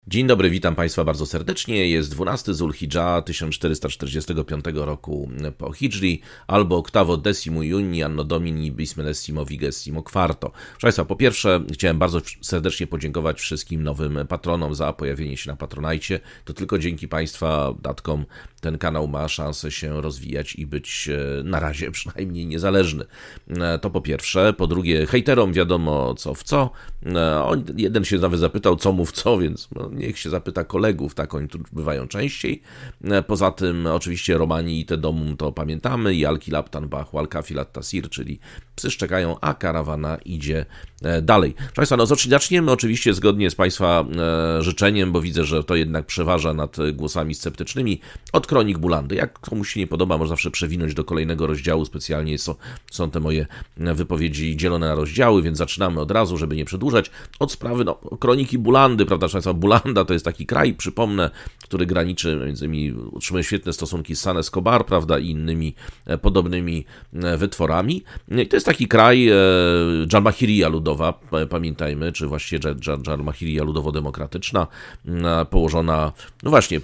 Dzień dobry, witam Państwa bardzo serdecznie. Jest 12 Zulhidża 1445 roku po Hidżri, albo octavo decimo juni anno domini bismillesimo vigésimo quarto. Proszę Państwa, po pierwsze chciałem bardzo serdecznie podziękować wszystkim nowym patronom za pojawienie się na Patronajcie. To tylko dzięki Państwa datkom ten kanał ma szansę się rozwijać i być na razie przynajmniej niezależny. To po pierwsze. Po drugie, hejterom wiadomo co w co. Jeden się nawet zapytał co mu w co, więc niech się zapyta kolegów, tak oni tu bywają częściej. Poza tym oczywiście Romani i te domum to pamiętamy i Al-Kilab Bach, Al-Kafilat Tasir, czyli psy szczekają, a karawana idzie dalej. Proszę Państwa, zaczniemy oczywiście zgodnie z Państwa życzeniem, bo widzę, że to jednak przeważa nad głosami sceptycznymi, od kronik Bulandy. Jak komuś się nie podoba, może zawsze przewinąć do kolejnego rozdziału, specjalnie są te moje wypowiedzi dzielone na rozdziały, więc zaczynamy od razu, żeby nie przedłużać, od sprawy kroniki Bulandy, prawda, proszę Państwa, Bulanda to jest taki kraj, przypomnę, który graniczy, między innymi utrzymuje świetne stosunki z San Escobar, prawda, i innymi podobnymi wytworami. I to jest taki kraj Dżalmahiria ludowa, pamiętajmy, czy właściwie Dżalmahiria ludowo-demokratyczna, położona, no właśnie,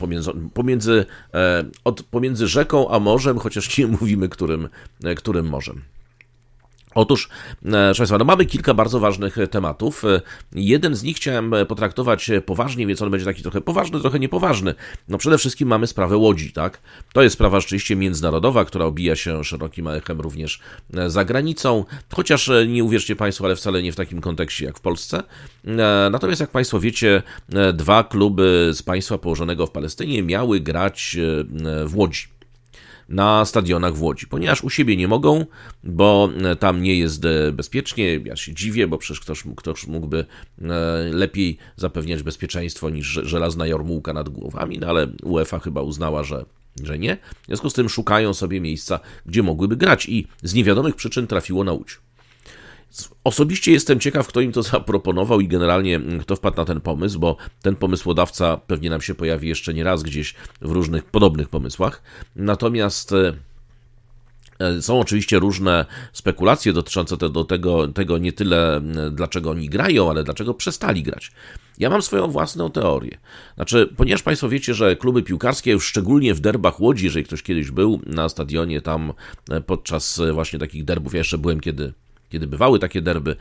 pomiędzy rzeką a morzem, chociaż nie mówimy, którym morzem. Otóż, proszę Państwa, mamy kilka bardzo ważnych tematów. Jeden z nich chciałem potraktować poważnie, więc on będzie taki trochę poważny, trochę niepoważny. Przede wszystkim mamy sprawę Łodzi, tak? To jest sprawa rzeczywiście międzynarodowa, która obija się szerokim echem również za granicą, chociaż nie uwierzcie Państwo, ale wcale nie w takim kontekście jak w Polsce. Natomiast jak Państwo wiecie, dwa kluby z państwa położonego w Palestynie miały grać w Łodzi, na stadionach w Łodzi, ponieważ u siebie nie mogą, bo tam nie jest bezpiecznie. Ja się dziwię, bo przecież ktoś mógłby lepiej zapewniać bezpieczeństwo niż żelazna jarmułka nad głowami, no ale UEFA chyba uznała, że nie. W związku z tym szukają sobie miejsca, gdzie mogłyby grać i z niewiadomych przyczyn trafiło na Łódź. Osobiście jestem ciekaw, kto im to zaproponował i generalnie kto wpadł na ten pomysł, bo ten pomysłodawca pewnie nam się pojawi jeszcze nie raz gdzieś w różnych podobnych pomysłach. Natomiast są oczywiście różne spekulacje dotyczące tego nie tyle dlaczego oni grają, ale dlaczego przestali grać. Ja mam swoją własną teorię. Ponieważ Państwo wiecie, że kluby piłkarskie, już szczególnie w derbach Łodzi, jeżeli ktoś kiedyś był na stadionie tam podczas właśnie takich derbów, ja jeszcze byłem kiedy bywały takie derby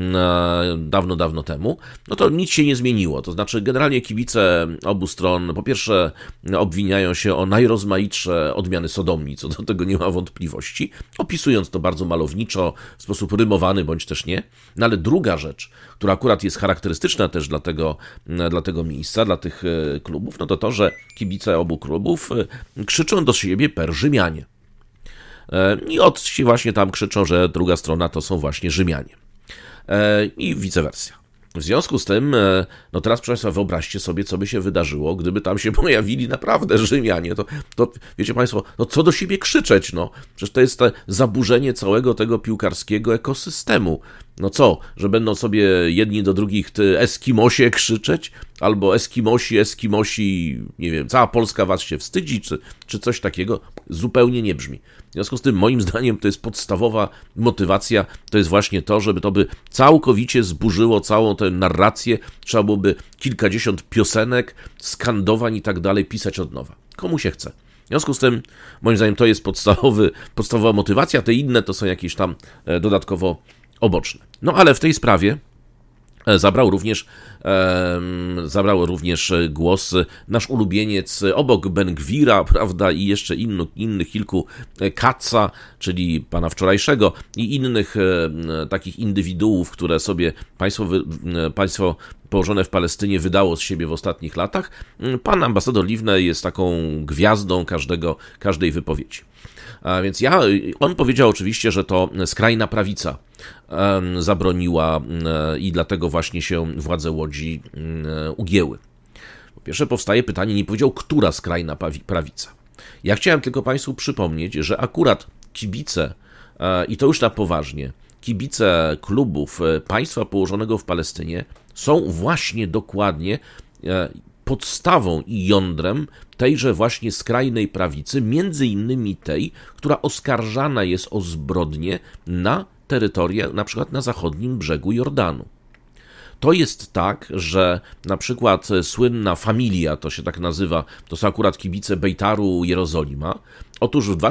dawno temu, no to nic się nie zmieniło. To znaczy generalnie kibice obu stron po pierwsze obwiniają się o najrozmaitsze odmiany sodomii, co do tego nie ma wątpliwości, opisując to bardzo malowniczo, w sposób rymowany bądź też nie. No ale druga rzecz, która akurat jest charakterystyczna też dla tego miejsca, dla tych klubów, no to, że kibice obu klubów krzyczą do siebie per Rzymianie. I ci właśnie tam krzyczą, że druga strona to są właśnie Rzymianie. I vice versa. W związku z tym, no teraz proszę Państwa, wyobraźcie sobie, co by się wydarzyło, gdyby tam się pojawili naprawdę Rzymianie. To wiecie Państwo, no co do siebie krzyczeć, no. Przecież to jest zaburzenie całego tego piłkarskiego ekosystemu. No co, że będą sobie jedni do drugich Eskimosie krzyczeć? Albo Eskimosi, nie wiem, cała Polska was się wstydzi, czy coś takiego? Zupełnie nie brzmi. W związku z tym, moim zdaniem, to jest podstawowa motywacja, to jest właśnie to, żeby to by całkowicie zburzyło całą tę narrację, trzeba byłoby kilkadziesiąt piosenek, skandowań i tak dalej pisać od nowa. Komu się chce. W związku z tym, moim zdaniem, to jest podstawowa motywacja, te inne to są jakieś tam dodatkowo oboczne. No ale w tej sprawie zabrał również głos nasz ulubieniec obok Ben-Gwira, prawda, i jeszcze innych kilku, Katza, czyli pana wczorajszego, i innych takich indywiduów, które sobie państwo położone w Palestynie wydało z siebie w ostatnich latach. Pan ambasador Livne jest taką gwiazdą każdej wypowiedzi. A więc on powiedział oczywiście, że to skrajna prawica zabroniła i dlatego właśnie się władze Łodzi ugięły. Po pierwsze powstaje pytanie, nie powiedział, która skrajna prawica. Ja chciałem tylko Państwu przypomnieć, że akurat kibice, i to już na poważnie, kibice klubów państwa położonego w Palestynie są właśnie dokładnie podstawą i jądrem tejże właśnie skrajnej prawicy, między innymi tej, która oskarżana jest o zbrodnie na terytoria, na przykład na zachodnim brzegu Jordanu. to jest tak, że na przykład słynna Familia, to się tak nazywa, to są akurat kibice Bejtaru Jerozolima. Otóż w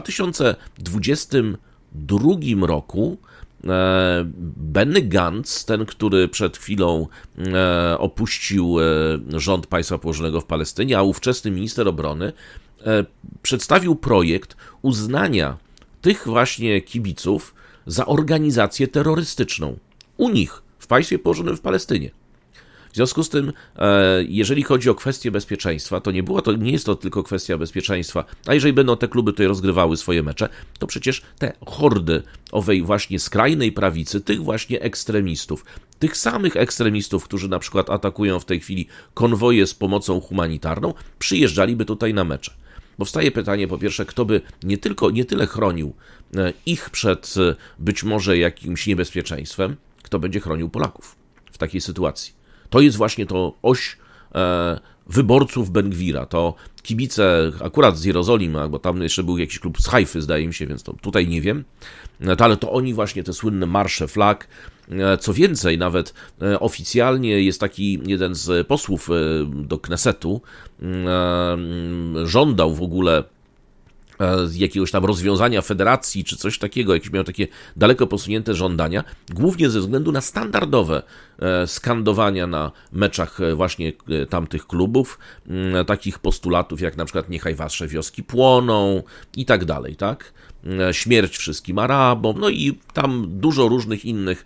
2022 roku Benny Gantz, ten, który przed chwilą opuścił rząd państwa położonego w Palestynie, a ówczesny minister obrony, przedstawił projekt uznania tych właśnie kibiców za organizację terrorystyczną u nich, w państwie położonym w Palestynie. W związku z tym, jeżeli chodzi o kwestię bezpieczeństwa, to nie jest to tylko kwestia bezpieczeństwa, a jeżeli będą te kluby tutaj rozgrywały swoje mecze, to przecież te hordy owej właśnie skrajnej prawicy, tych właśnie ekstremistów, tych samych ekstremistów, którzy na przykład atakują w tej chwili konwoje z pomocą humanitarną, przyjeżdżaliby tutaj na mecze. Powstaje pytanie, po pierwsze, kto by nie tyle chronił ich przed być może jakimś niebezpieczeństwem, kto będzie chronił Polaków w takiej sytuacji. To jest właśnie to oś wyborców Ben-Gwira, to kibice akurat z Jerozolimy, bo tam jeszcze był jakiś klub z Hajfy, zdaje mi się, więc to tutaj nie wiem, ale to oni właśnie te słynne marsze flag. Co więcej, nawet oficjalnie jest taki jeden z posłów do Knesetu, żądał w ogóle z jakiegoś tam rozwiązania federacji, czy coś takiego, jakieś miał takie daleko posunięte żądania, głównie ze względu na standardowe skandowania na meczach właśnie tamtych klubów, takich postulatów jak na przykład niechaj wasze wioski płoną i tak dalej, tak? Śmierć wszystkim Arabom, no i tam dużo różnych innych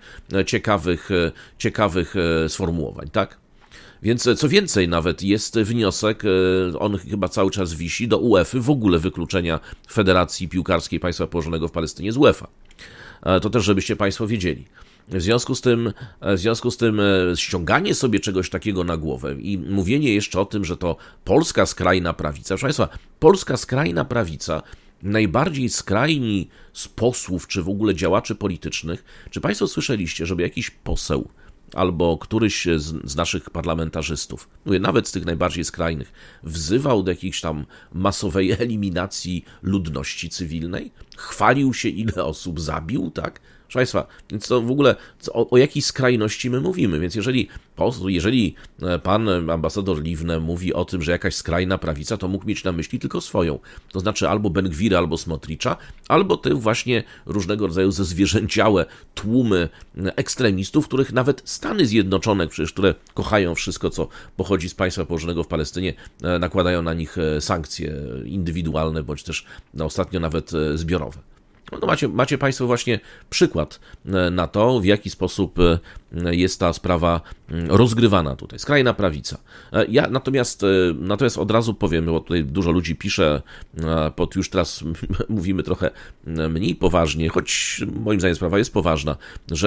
ciekawych sformułowań, tak? Więc co więcej, nawet jest wniosek, on chyba cały czas wisi, do UEFA w ogóle wykluczenia Federacji Piłkarskiej Państwa Położonego w Palestynie z UEFA. To też, żebyście Państwo wiedzieli. W związku z tym ściąganie sobie czegoś takiego na głowę i mówienie jeszcze o tym, że to polska skrajna prawica. Proszę Państwa, polska skrajna prawica, najbardziej skrajni z posłów, czy w ogóle działaczy politycznych, czy Państwo słyszeliście, żeby jakiś poseł albo któryś z naszych parlamentarzystów, mówię, nawet z tych najbardziej skrajnych, wzywał do jakiejś tam masowej eliminacji ludności cywilnej? Chwalił się, ile osób zabił, tak? Proszę Państwa, więc to w ogóle o jakiej skrajności my mówimy? Więc jeżeli pan ambasador Livne mówi o tym, że jakaś skrajna prawica, to mógł mieć na myśli tylko swoją. To znaczy albo Ben-Gwira, albo Smotricza, albo te właśnie różnego rodzaju zezwierzęciałe tłumy ekstremistów, których nawet Stany Zjednoczone, przecież które kochają wszystko, co pochodzi z państwa położonego w Palestynie, nakładają na nich sankcje indywidualne, bądź też ostatnio nawet zbiorowe. No macie Państwo właśnie przykład na to, w jaki sposób jest ta sprawa rozgrywana tutaj. Skrajna prawica. Ja natomiast od razu powiem, bo tutaj dużo ludzi pisze, już teraz mówimy trochę mniej poważnie, choć moim zdaniem sprawa jest poważna,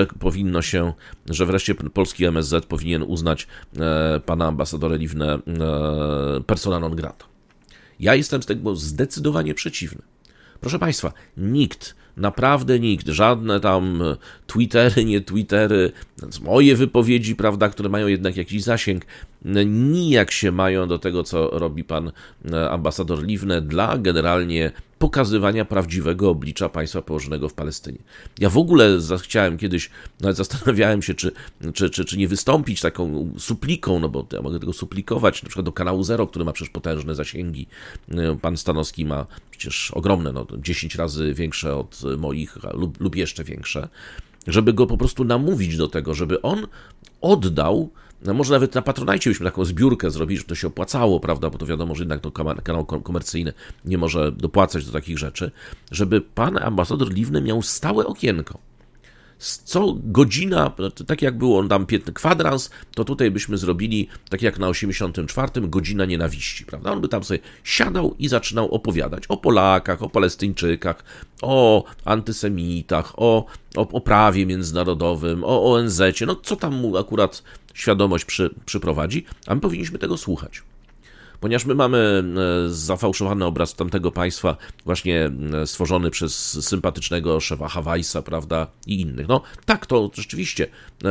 że wreszcie polski MSZ powinien uznać pana ambasadora Livne persona non grata. Ja jestem z tego zdecydowanie przeciwny. Proszę Państwa, naprawdę nikt, żadne tam Twittery, nie Twittery, moje wypowiedzi, prawda, które mają jednak jakiś zasięg, nijak się mają do tego, co robi pan ambasador Livne dla generalnie pokazywania prawdziwego oblicza państwa położonego w Palestynie. Ja w ogóle chciałem kiedyś, nawet zastanawiałem się, czy nie wystąpić taką supliką, no bo ja mogę tego suplikować, na przykład do kanału Zero, który ma przecież potężne zasięgi. Pan Stanowski ma przecież ogromne, 10 razy większe od moich lub jeszcze większe, żeby go po prostu namówić do tego, żeby on oddał, może nawet na Patronajcie byśmy taką zbiórkę zrobili, że to się opłacało, prawda, bo to wiadomo, że jednak to kanał komercyjny nie może dopłacać do takich rzeczy, żeby pan ambasador Livne miał stałe okienko. Co godzina, tak jak było on tam kwadrans, to tutaj byśmy zrobili, tak jak na 84, godzina nienawiści, prawda? On by tam sobie siadał i zaczynał opowiadać o Polakach, o Palestyńczykach, o antysemitach, o prawie międzynarodowym, o ONZ-cie, co tam mu akurat świadomość przyprowadzi, a my powinniśmy tego słuchać. Ponieważ my mamy zafałszowany obraz tamtego państwa właśnie stworzony przez sympatycznego szefa Weissa, prawda, i innych. No tak, to rzeczywiście,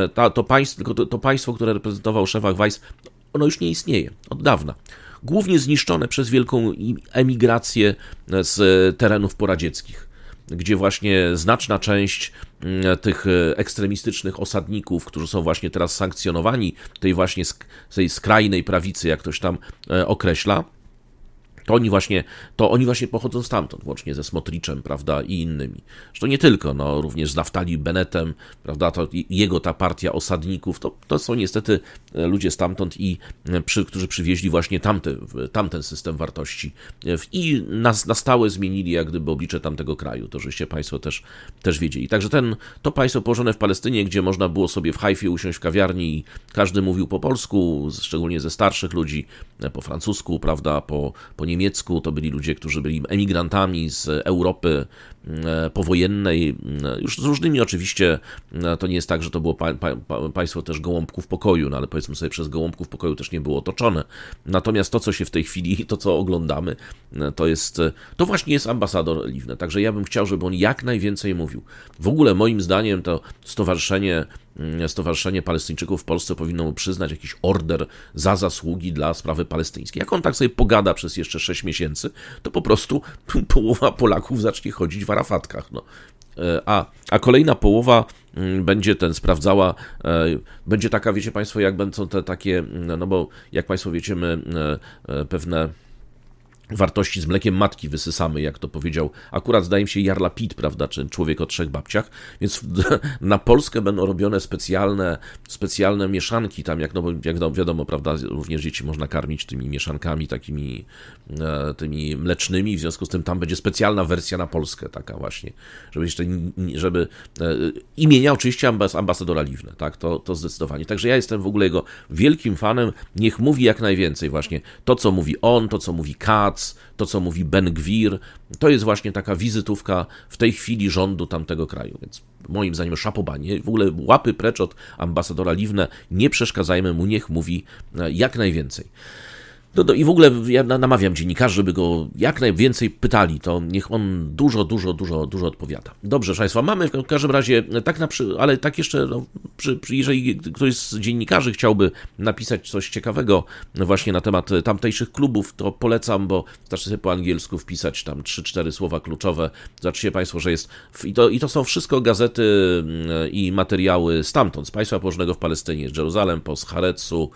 to państwo, które reprezentował szef Weiss, ono już nie istnieje od dawna. Głównie zniszczone przez wielką emigrację z terenów poradzieckich. gdzie właśnie znaczna część tych ekstremistycznych osadników, którzy są właśnie teraz sankcjonowani, tej skrajnej prawicy, jak ktoś tam określa, to oni właśnie pochodzą stamtąd, łącznie ze Smotriczem, prawda, i innymi. Zresztą nie tylko, no, również z Naftali Bennetem, prawda, to jego ta partia osadników, to są niestety ludzie stamtąd, którzy przywieźli właśnie tamten system wartości i na stałe zmienili jak gdyby oblicze tamtego kraju, to żeście Państwo też wiedzieli. Także to państwo położone w Palestynie, gdzie można było sobie w Hajfie usiąść w kawiarni i każdy mówił po polsku, szczególnie ze starszych ludzi, po francusku, prawda, po niemiecku, to byli ludzie, którzy byli emigrantami z Europy powojennej, już z różnymi oczywiście, to nie jest tak, że to było państwo też gołąbków pokoju, no ale powiedzmy sobie, przez gołąbków pokoju też nie było otoczone. Natomiast to, co się w tej chwili, to co oglądamy, to właśnie jest ambasador Livne. Także ja bym chciał, żeby on jak najwięcej mówił. W ogóle moim zdaniem to Stowarzyszenie Palestyńczyków w Polsce powinno mu przyznać jakiś order za zasługi dla sprawy palestyńskiej. Jak on tak sobie pogada przez jeszcze 6 miesięcy, to po prostu połowa Polaków zacznie chodzić w arafatkach. No. A kolejna połowa będzie sprawdzała, będzie taka, wiecie Państwo, jak będą te takie, no bo jak Państwo wiecie, my pewne wartości z mlekiem matki wysysamy, jak to powiedział, akurat zdaje mi się Jarla Pitt, prawda, czy Człowiek o trzech babciach, więc na Polskę będą robione specjalne mieszanki tam, jak wiadomo, prawda, również dzieci można karmić tymi mieszankami takimi tymi mlecznymi, w związku z tym tam będzie specjalna wersja na Polskę, taka właśnie, żeby imienia oczywiście ambasadora Livne, tak, to zdecydowanie. Także ja jestem w ogóle jego wielkim fanem, niech mówi jak najwięcej właśnie, to co mówi on, to co mówi Katz, to, co mówi Ben Gwir, to jest właśnie taka wizytówka w tej chwili rządu tamtego kraju, więc moim zdaniem szapobanie, w ogóle łapy precz od ambasadora Livne, nie przeszkadzajmy mu, niech mówi jak najwięcej. I w ogóle ja namawiam dziennikarzy, żeby go jak najwięcej pytali, to niech on dużo odpowiada. Dobrze, proszę Państwa, mamy w każdym razie, ale tak jeszcze, jeżeli ktoś z dziennikarzy chciałby napisać coś ciekawego właśnie na temat tamtejszych klubów, to polecam, bo wystarczy sobie po angielsku wpisać tam 3-4 słowa kluczowe. Zobaczycie Państwo, że jest, i to są wszystko gazety i materiały stamtąd, z państwa położonego w Palestynie, z Jeruzalem Post, z Haaretzu,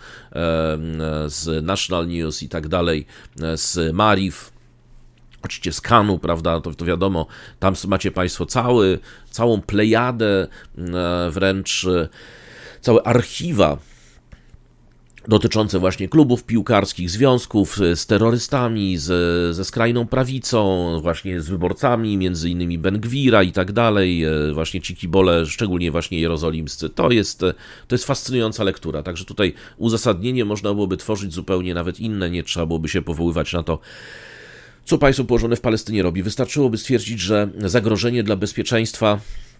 z National News i tak dalej, z Marif, oczywiście z Kanu, prawda, to wiadomo, tam macie Państwo całą plejadę, wręcz całe archiwa dotyczące właśnie klubów piłkarskich, związków z terrorystami, ze skrajną prawicą, właśnie z wyborcami, między innymi Ben Gwira i tak dalej, właśnie ci kibole, szczególnie właśnie jerozolimscy. To jest fascynująca lektura, także tutaj uzasadnienie można byłoby tworzyć zupełnie nawet inne, nie trzeba byłoby się powoływać na to, co państwo położone w Palestynie robi. Wystarczyłoby stwierdzić, że zagrożenie dla bezpieczeństwa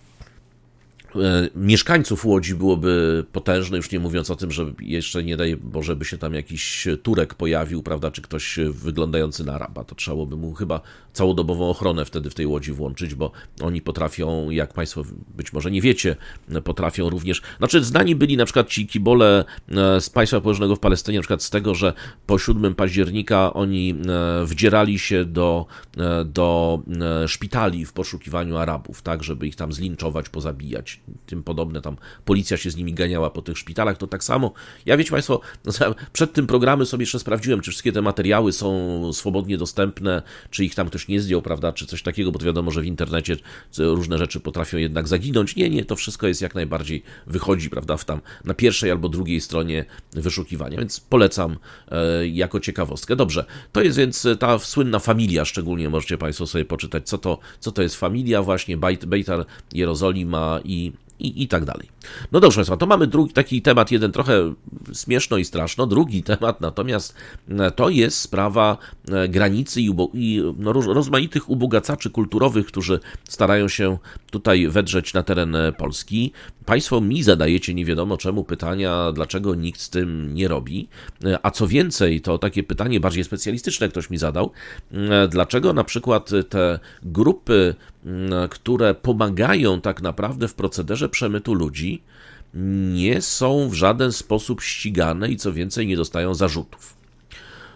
mieszkańców Łodzi byłoby potężne, już nie mówiąc o tym, że jeszcze nie daj Boże by się tam jakiś Turek pojawił, prawda, czy ktoś wyglądający na Araba, to trzeba by mu chyba całodobową ochronę wtedy w tej Łodzi włączyć, bo oni potrafią, jak Państwo być może nie wiecie, potrafią również, znani byli na przykład ci kibole z państwa położonego w Palestynie, na przykład z tego, że po 7 października oni wdzierali się do szpitali w poszukiwaniu Arabów, tak, żeby ich tam zlinczować, pozabijać, tym podobne, tam policja się z nimi ganiała po tych szpitalach, to tak samo. Ja, wiecie Państwo, przed tym programem sobie jeszcze sprawdziłem, czy wszystkie te materiały są swobodnie dostępne, czy ich tam ktoś nie zdjął, prawda, czy coś takiego, bo to wiadomo, że w internecie różne rzeczy potrafią jednak zaginąć. Nie, to wszystko jest jak najbardziej, wychodzi, prawda, na pierwszej albo drugiej stronie wyszukiwania, więc polecam jako ciekawostkę. Dobrze, to jest więc ta słynna familia, szczególnie możecie Państwo sobie poczytać, co to jest familia właśnie, Beitar Jerozolima i tak dalej. No dobrze Państwa, to mamy drugi taki temat, jeden trochę śmieszno i straszno, drugi temat natomiast to jest sprawa granicy i rozmaitych ubogacaczy kulturowych, którzy starają się tutaj wedrzeć na teren Polski. Państwo mi zadajecie nie wiadomo czemu pytania, dlaczego nikt z tym nie robi, a co więcej, to takie pytanie bardziej specjalistyczne ktoś mi zadał, dlaczego na przykład te grupy, które pomagają tak naprawdę w procederze przemytu ludzi, nie są w żaden sposób ścigane i co więcej nie dostają zarzutów.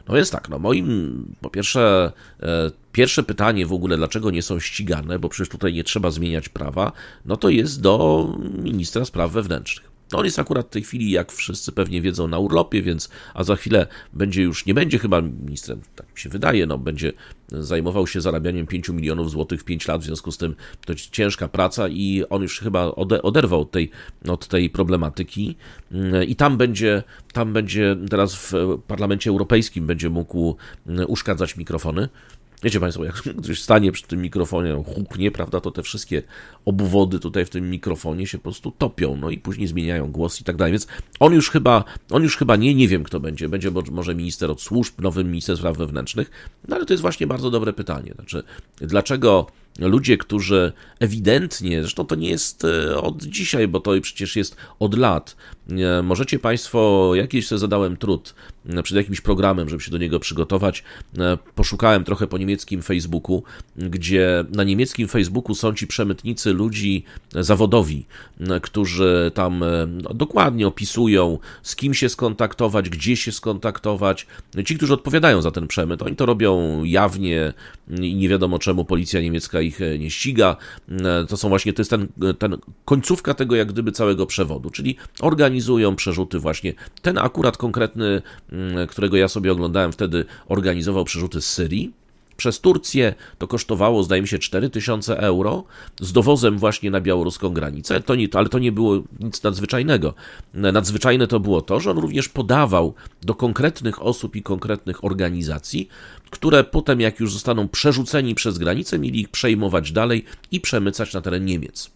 No więc tak, no moim, po pierwsze, pierwsze pytanie w ogóle, dlaczego nie są ścigane, bo przecież tutaj nie trzeba zmieniać prawa, no to jest do ministra spraw wewnętrznych. No on jest akurat w tej chwili, jak wszyscy pewnie wiedzą, na urlopie, więc, a za chwilę nie będzie chyba ministrem, tak mi się wydaje, no będzie zajmował się zarabianiem 5 milionów złotych w 5 lat, w związku z tym to jest ciężka praca i on już chyba oderwał od tej problematyki i tam będzie teraz w Parlamencie Europejskim będzie mógł uszkadzać mikrofony. Wiecie Państwo, jak ktoś stanie przy tym mikrofonie, no, huknie, prawda, to te wszystkie obwody tutaj w tym mikrofonie się po prostu topią, no i później zmieniają głos i tak dalej, więc on już chyba nie wiem kto będzie może minister od służb, nowy minister spraw wewnętrznych, no ale to jest właśnie bardzo dobre pytanie, znaczy dlaczego ludzie, którzy ewidentnie, zresztą to nie jest od dzisiaj, bo to przecież jest od lat. Możecie Państwo, jakiś sobie zadałem trud przed jakimś programem, żeby się do niego przygotować. Poszukałem trochę po niemieckim Facebooku, gdzie na niemieckim Facebooku są ci przemytnicy ludzi zawodowi, którzy tam dokładnie opisują, z kim się skontaktować, gdzie się skontaktować. Ci, którzy odpowiadają za ten przemyt, oni to robią jawnie i nie wiadomo czemu policja niemiecka ich nie ściga. To jest ten końcówka tego jak gdyby całego przewodu, czyli organizują przerzuty właśnie. Ten akurat konkretny, którego ja sobie oglądałem wtedy, organizował przerzuty z Syrii. Przez Turcję to kosztowało, zdaje mi się, 4000 euro z dowozem właśnie na białoruską granicę, ale to nie było nic nadzwyczajnego. Nadzwyczajne to było to, że on również podawał do konkretnych osób i konkretnych organizacji, które potem, jak już zostaną przerzuceni przez granicę, mieli ich przejmować dalej i przemycać na teren Niemiec.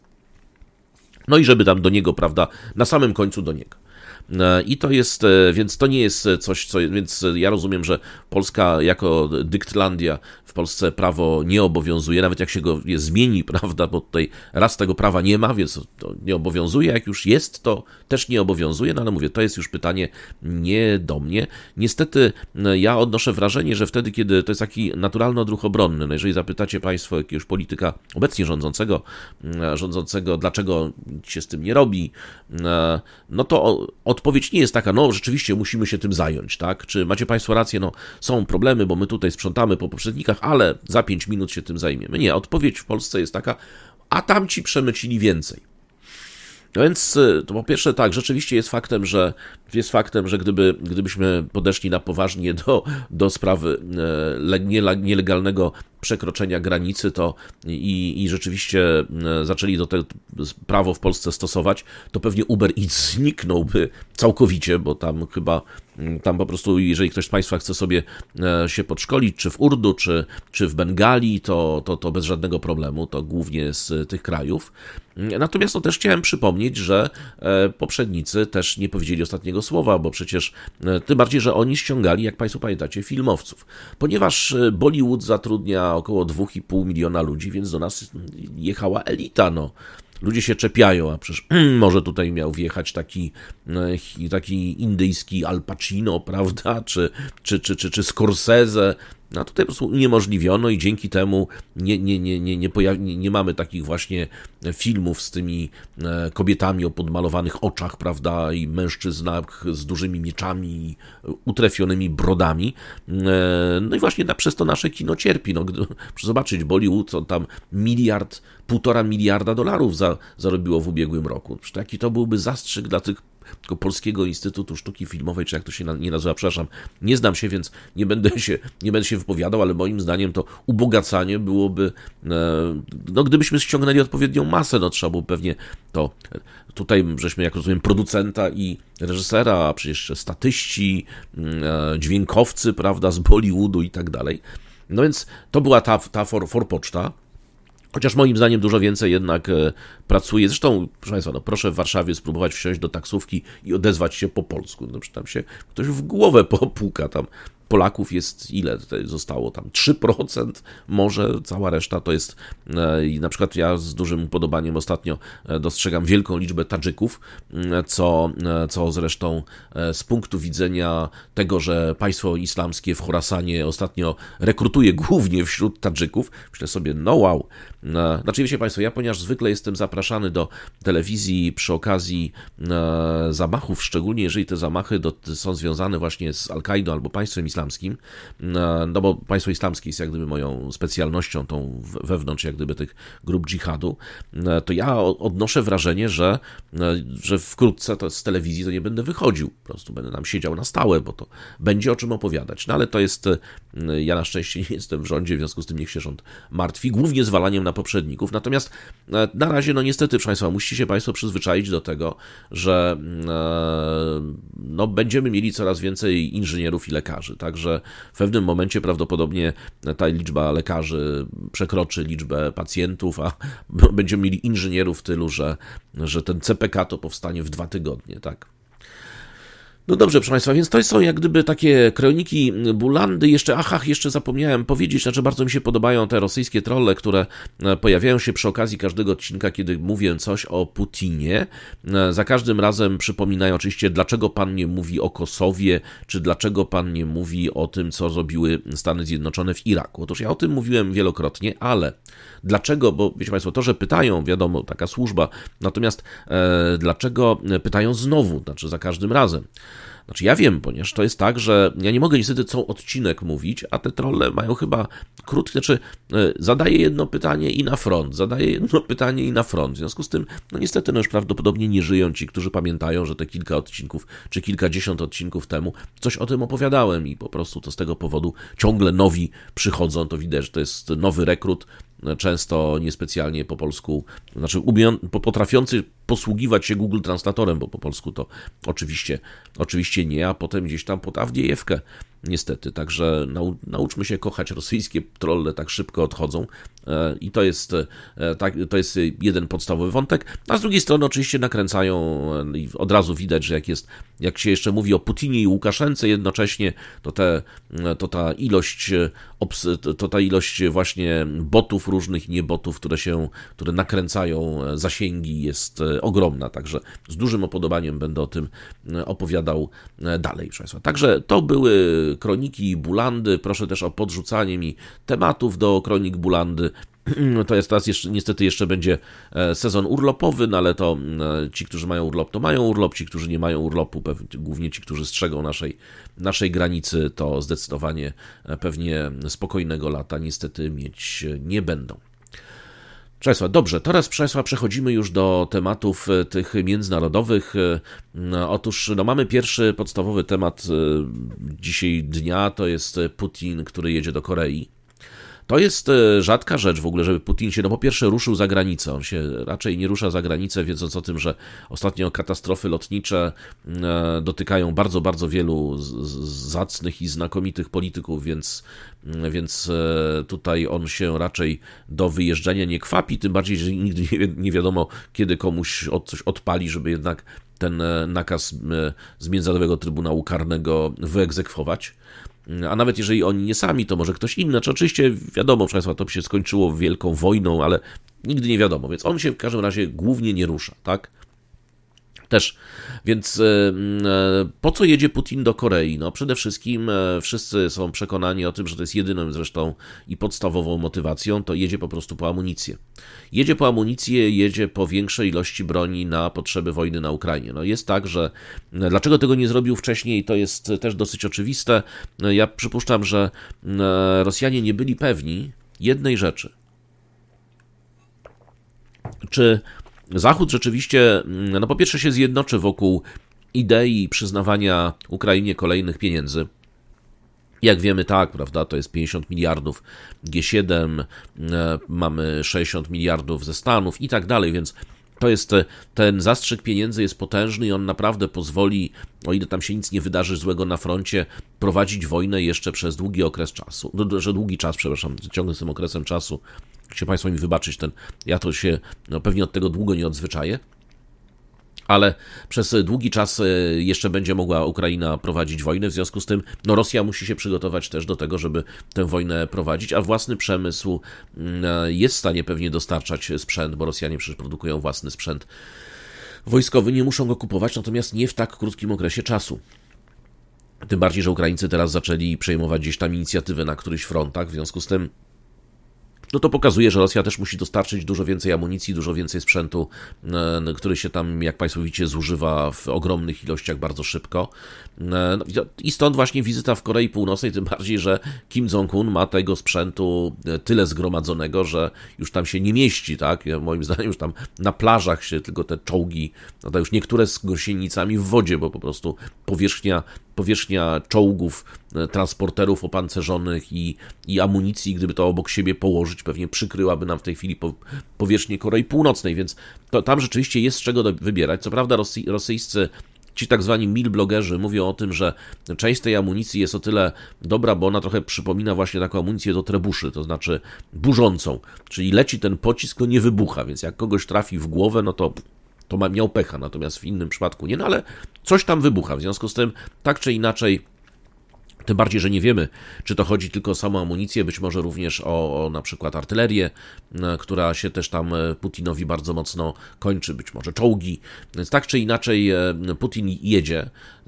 No i żeby tam do niego, prawda, na samym końcu do niego. I to jest, więc to nie jest coś, więc ja rozumiem, że Polska jako dyktlandia, w Polsce prawo nie obowiązuje, nawet jak się go zmieni, prawda, bo tutaj raz tego prawa nie ma, więc to nie obowiązuje, jak już jest, to też nie obowiązuje, no ale mówię, to jest już pytanie nie do mnie. Niestety ja odnoszę wrażenie, że wtedy, kiedy to jest taki naturalny odruch obronny, no jeżeli zapytacie Państwo jakiegoś polityka obecnie rządzącego, dlaczego się z tym nie robi, no to odpowiedź nie jest taka, no rzeczywiście musimy się tym zająć, tak? Czy macie Państwo rację, no są problemy, bo my tutaj sprzątamy po poprzednikach, ale za 5 minut się tym zajmiemy. Nie, odpowiedź w Polsce jest taka, a tamci przemycili więcej. No więc to po pierwsze tak, rzeczywiście jest faktem, że gdybyśmy podeszli na poważnie do sprawy nielegalnego przekroczenia granicy, to i rzeczywiście zaczęli prawo w Polsce stosować, to pewnie Uber Eats zniknąłby całkowicie, bo tam po prostu, jeżeli ktoś z Państwa chce sobie się podszkolić, czy w Urdu, czy w Bengali, to bez żadnego problemu, to głównie z tych krajów. Natomiast też chciałem przypomnieć, że poprzednicy też nie powiedzieli ostatniego słowa, bo przecież tym bardziej, że oni ściągali, jak Państwo pamiętacie, filmowców. Ponieważ Bollywood zatrudnia około 2,5 miliona ludzi, więc do nas jechała elita, no. Ludzie się czepiają, a przecież może tutaj miał wjechać taki indyjski Al Pacino, prawda, czy Scorsese. No tutaj po prostu uniemożliwiono i dzięki temu nie mamy takich właśnie filmów z tymi kobietami o podmalowanych oczach, prawda, i mężczyznach z dużymi mieczami i utrafionymi brodami. No i właśnie przez to nasze kino cierpi. No, proszę zobaczyć, Bollywood, on tam 1,5 miliarda dolarów zarobiło w ubiegłym roku. Jaki to byłby zastrzyk dla tego Polskiego Instytutu Sztuki Filmowej, czy jak to się nie nazywa, przepraszam, nie znam się, więc nie będę się wypowiadał, ale moim zdaniem to ubogacanie byłoby, no gdybyśmy ściągnęli odpowiednią masę, no trzeba było pewnie to, tutaj żeśmy, jak rozumiem, producenta i reżysera, a przecież jeszcze statyści, dźwiękowcy, prawda, z Bollywoodu i tak dalej. No więc to była ta forpoczta. Chociaż moim zdaniem dużo więcej jednak pracuje. Zresztą, proszę Państwa, no proszę w Warszawie spróbować wsiąść do taksówki i odezwać się po polsku. No, tam się ktoś w głowę popuka. Tam Polaków jest ile tutaj zostało? Tam 3%, może cała reszta to jest... I na przykład ja z dużym upodobaniem ostatnio dostrzegam wielką liczbę Tadżyków, co zresztą z punktu widzenia tego, że państwo islamskie w Chorasanie ostatnio rekrutuje głównie wśród Tadżyków, myślę sobie, no wow. Znaczy wiecie Państwo, ja ponieważ zwykle jestem zapraszany do telewizji przy okazji zamachów, szczególnie jeżeli te zamachy są związane właśnie z Al-Kaidą albo państwem islamskim, islamskim, no bo państwo islamskie jest jak gdyby moją specjalnością, tą wewnątrz jak gdyby tych grup dżihadu, to ja odnoszę wrażenie, że wkrótce to z telewizji to nie będę wychodził, po prostu będę tam siedział na stałe, bo to będzie o czym opowiadać. No ale to jest, ja na szczęście nie jestem w rządzie, w związku z tym niech się rząd martwi, głównie zwalaniem na poprzedników. Natomiast na razie, no niestety, proszę Państwa, musicie się Państwo przyzwyczaić do tego, że no, będziemy mieli coraz więcej inżynierów i lekarzy, także w pewnym momencie prawdopodobnie ta liczba lekarzy przekroczy liczbę pacjentów, a będziemy mieli inżynierów w tylu, że ten CPK to powstanie w 2 tygodnie, tak? No dobrze, proszę Państwa, więc to są jak gdyby takie kroniki Bulandy. Jeszcze zapomniałem powiedzieć, znaczy bardzo mi się podobają te rosyjskie trolle, które pojawiają się przy okazji każdego odcinka, kiedy mówię coś o Putinie. Za każdym razem przypominają oczywiście, dlaczego pan nie mówi o Kosowie, czy dlaczego pan nie mówi o tym, co zrobiły Stany Zjednoczone w Iraku. Otóż ja o tym mówiłem wielokrotnie, ale dlaczego, bo wiecie Państwo, to, że pytają, wiadomo, taka służba, natomiast dlaczego pytają znowu, znaczy za każdym razem? Znaczy ja wiem, ponieważ to jest tak, że ja nie mogę niestety co odcinek mówić, a te trolle mają chyba krótkie, znaczy zadaję jedno pytanie i na front, zadaję jedno pytanie i na front. W związku z tym, no niestety, no już prawdopodobnie nie żyją ci, którzy pamiętają, że te kilka odcinków, czy kilkadziesiąt odcinków temu coś o tym opowiadałem i po prostu to z tego powodu ciągle nowi przychodzą, to widać, że to jest nowy rekrut, często niespecjalnie po polsku, znaczy potrafiący posługiwać się Google Translatorem, bo po polsku to oczywiście nie, a potem gdzieś tam pod Awdiejewkę niestety, także nauczmy się kochać, rosyjskie trolle tak szybko odchodzą i to jest jeden podstawowy wątek, a z drugiej strony oczywiście nakręcają i od razu widać, że jak się jeszcze mówi o Putinie i Łukaszence jednocześnie, to ta ilość właśnie botów różnych i niebotów, które nakręcają zasięgi, jest ogromna, także z dużym upodobaniem będę o tym opowiadał dalej, proszę Państwa. Także to były kroniki Bulandy, proszę też o podrzucanie mi tematów do kronik Bulandy. To jest teraz niestety jeszcze będzie sezon urlopowy, no ale to ci, którzy mają urlop, to mają urlop, ci, którzy nie mają urlopu, głównie ci, którzy strzegą naszej granicy, to zdecydowanie pewnie spokojnego lata niestety mieć nie będą. Proszę Państwa, dobrze, teraz proszę Państwa przechodzimy już do tematów tych międzynarodowych. Otóż mamy pierwszy podstawowy temat dzisiaj dnia, to jest Putin, który jedzie do Korei. To jest rzadka rzecz w ogóle, żeby Putin się, po pierwsze ruszył za granicę, on się raczej nie rusza za granicę, wiedząc o tym, że ostatnio katastrofy lotnicze dotykają bardzo, bardzo wielu zacnych i znakomitych polityków, więc tutaj on się raczej do wyjeżdżania nie kwapi, tym bardziej, że nigdy nie wiadomo, kiedy komuś coś odpali, żeby jednak ten nakaz z Międzynarodowego Trybunału Karnego wyegzekwować. A nawet jeżeli oni nie sami, to może ktoś inny. Znaczy, oczywiście wiadomo, proszę Państwa, to się skończyło wielką wojną, ale nigdy nie wiadomo, więc on się w każdym razie głównie nie rusza, tak? Też, więc po co jedzie Putin do Korei? No przede wszystkim wszyscy są przekonani o tym, że to jest jedyną zresztą i podstawową motywacją, to jedzie po prostu po amunicję. Jedzie po amunicję, jedzie po większej ilości broni na potrzeby wojny na Ukrainie. No jest tak, że dlaczego tego nie zrobił wcześniej, to jest też dosyć oczywiste. Ja przypuszczam, że Rosjanie nie byli pewni jednej rzeczy. Czy Zachód rzeczywiście, no po pierwsze się zjednoczy wokół idei przyznawania Ukrainie kolejnych pieniędzy. Jak wiemy, tak, prawda, to jest 50 miliardów G7, mamy 60 miliardów ze Stanów i tak dalej, więc to jest, ten zastrzyk pieniędzy jest potężny i on naprawdę pozwoli, o ile tam się nic nie wydarzy złego na froncie, prowadzić wojnę jeszcze przez długi okres czasu, ciągle z tym okresem czasu. Chcecie Państwo mi wybaczyć, ja to się pewnie od tego długo nie odzwyczaję, ale przez długi czas jeszcze będzie mogła Ukraina prowadzić wojnę, w związku z tym Rosja musi się przygotować też do tego, żeby tę wojnę prowadzić, a własny przemysł jest w stanie pewnie dostarczać sprzęt, bo Rosjanie przecież produkują własny sprzęt wojskowy, nie muszą go kupować, natomiast nie w tak krótkim okresie czasu. Tym bardziej, że Ukraińcy teraz zaczęli przejmować gdzieś tam inicjatywę na którychś frontach, w związku z tym no to pokazuje, że Rosja też musi dostarczyć dużo więcej amunicji, dużo więcej sprzętu, który się tam, jak Państwo widzicie, zużywa w ogromnych ilościach bardzo szybko. I stąd właśnie wizyta w Korei Północnej, tym bardziej, że Kim Jong-un ma tego sprzętu tyle zgromadzonego, że już tam się nie mieści, tak? Moim zdaniem już tam na plażach się tylko te czołgi, no to już niektóre z gąsienicami w wodzie, bo po prostu powierzchnia czołgów, transporterów opancerzonych i amunicji, gdyby to obok siebie położyć, pewnie przykryłaby nam w tej chwili powierzchnię Korei Północnej, więc tam rzeczywiście jest z czego wybierać. Co prawda rosyjscy, ci tak zwani milblogerzy mówią o tym, że część tej amunicji jest o tyle dobra, bo ona trochę przypomina właśnie taką amunicję do trebuszy, to znaczy burzącą, czyli leci ten pocisk, to nie wybucha, więc jak kogoś trafi w głowę, no to miał pecha, natomiast w innym przypadku nie, no ale coś tam wybucha, w związku z tym tak czy inaczej, tym bardziej, że nie wiemy, czy to chodzi tylko o samą amunicję, być może również o na przykład artylerię, która się też tam Putinowi bardzo mocno kończy, być może czołgi, więc tak czy inaczej Putin jedzie.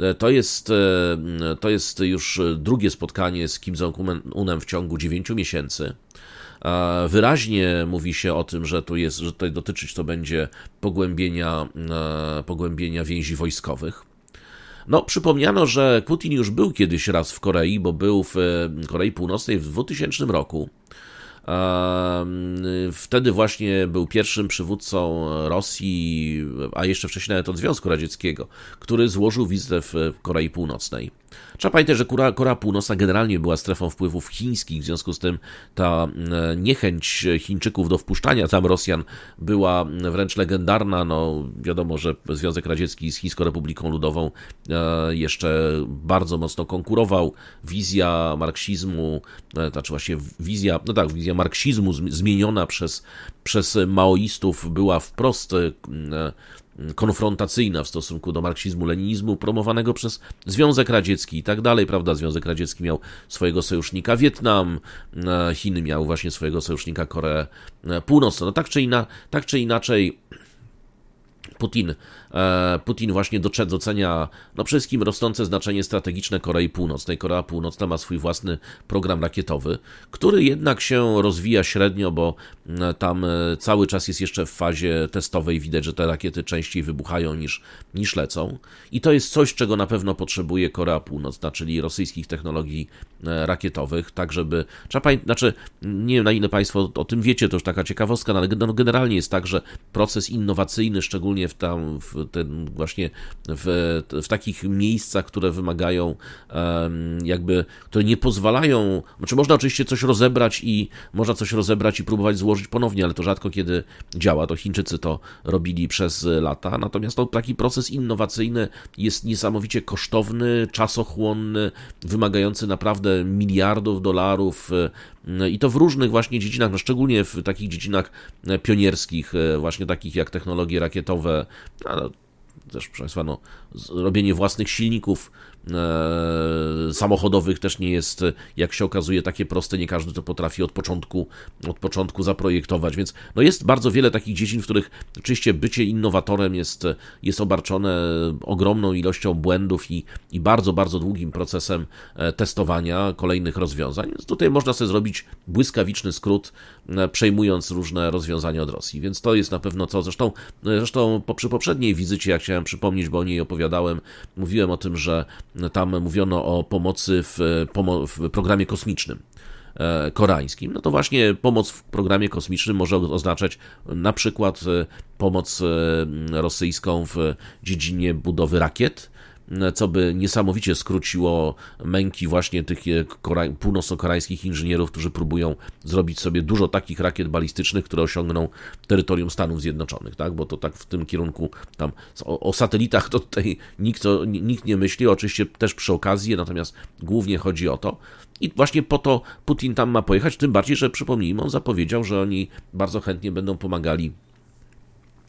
To jest już drugie spotkanie z Kim Jong-unem w ciągu 9 miesięcy. Wyraźnie mówi się o tym, że tutaj dotyczyć to będzie pogłębienia więzi wojskowych. No, przypomniano, że Putin już był kiedyś raz w Korei, bo był w Korei Północnej w 2000 roku. Wtedy właśnie był pierwszym przywódcą Rosji, a jeszcze wcześniej nawet od Związku Radzieckiego, który złożył wizytę w Korei Północnej. Trzeba pamiętać, że Korea Północna generalnie była strefą wpływów chińskich, w związku z tym ta niechęć Chińczyków do wpuszczania tam Rosjan była wręcz legendarna. No, wiadomo, że Związek Radziecki z Chińską Republiką Ludową jeszcze bardzo mocno konkurował. Wizja marksizmu, znaczy właśnie wizja marksizmu zmieniona przez maoistów była wprost konfrontacyjna w stosunku do marksizmu-leninizmu promowanego przez Związek Radziecki i tak dalej, prawda? Związek Radziecki miał swojego sojusznika Wietnam, Chiny miały właśnie swojego sojusznika Koreę Północną. No tak czy inaczej Putin właśnie docenia przede wszystkim rosnące znaczenie strategiczne Korei Północnej. Korea Północna ma swój własny program rakietowy, który jednak się rozwija średnio, bo tam cały czas jest jeszcze w fazie testowej. Widać, że te rakiety częściej wybuchają niż lecą. I to jest coś, czego na pewno potrzebuje Korea Północna, czyli rosyjskich technologii rakietowych, tak żeby... nie wiem, na ile Państwo o tym wiecie, to już taka ciekawostka, ale generalnie jest tak, że proces innowacyjny, szczególnie w takich miejscach, które wymagają które nie pozwalają, znaczy można oczywiście coś rozebrać i próbować złożyć ponownie, ale to rzadko kiedy działa, to Chińczycy to robili przez lata, natomiast taki proces innowacyjny jest niesamowicie kosztowny, czasochłonny, wymagający naprawdę miliardów dolarów i to w różnych właśnie dziedzinach, no szczególnie w takich dziedzinach pionierskich, właśnie takich jak technologie rakietowe, też, proszę Państwa, robienie własnych silników samochodowych też nie jest, jak się okazuje, takie proste, nie każdy to potrafi od początku zaprojektować, więc jest bardzo wiele takich dziedzin, w których oczywiście bycie innowatorem jest obarczone ogromną ilością błędów i bardzo, bardzo długim procesem testowania kolejnych rozwiązań, więc tutaj można sobie zrobić błyskawiczny skrót, przejmując różne rozwiązania od Rosji, więc to jest na pewno co, zresztą przy poprzedniej wizycie, jak chciałem przypomnieć, bo o niej opowiadałem, mówiłem o tym, że tam mówiono o pomocy w programie kosmicznym koreańskim. No to właśnie pomoc w programie kosmicznym może oznaczać na przykład pomoc rosyjską w dziedzinie budowy rakiet, co by niesamowicie skróciło męki właśnie tych północno-koreańskich inżynierów, którzy próbują zrobić sobie dużo takich rakiet balistycznych, które osiągną terytorium Stanów Zjednoczonych, tak? Bo to tak w tym kierunku tam o satelitach to tutaj nikt nie myśli, oczywiście też przy okazji, natomiast głównie chodzi o to. I właśnie po to Putin tam ma pojechać, tym bardziej, że przypomnijmy, on zapowiedział, że oni bardzo chętnie będą pomagali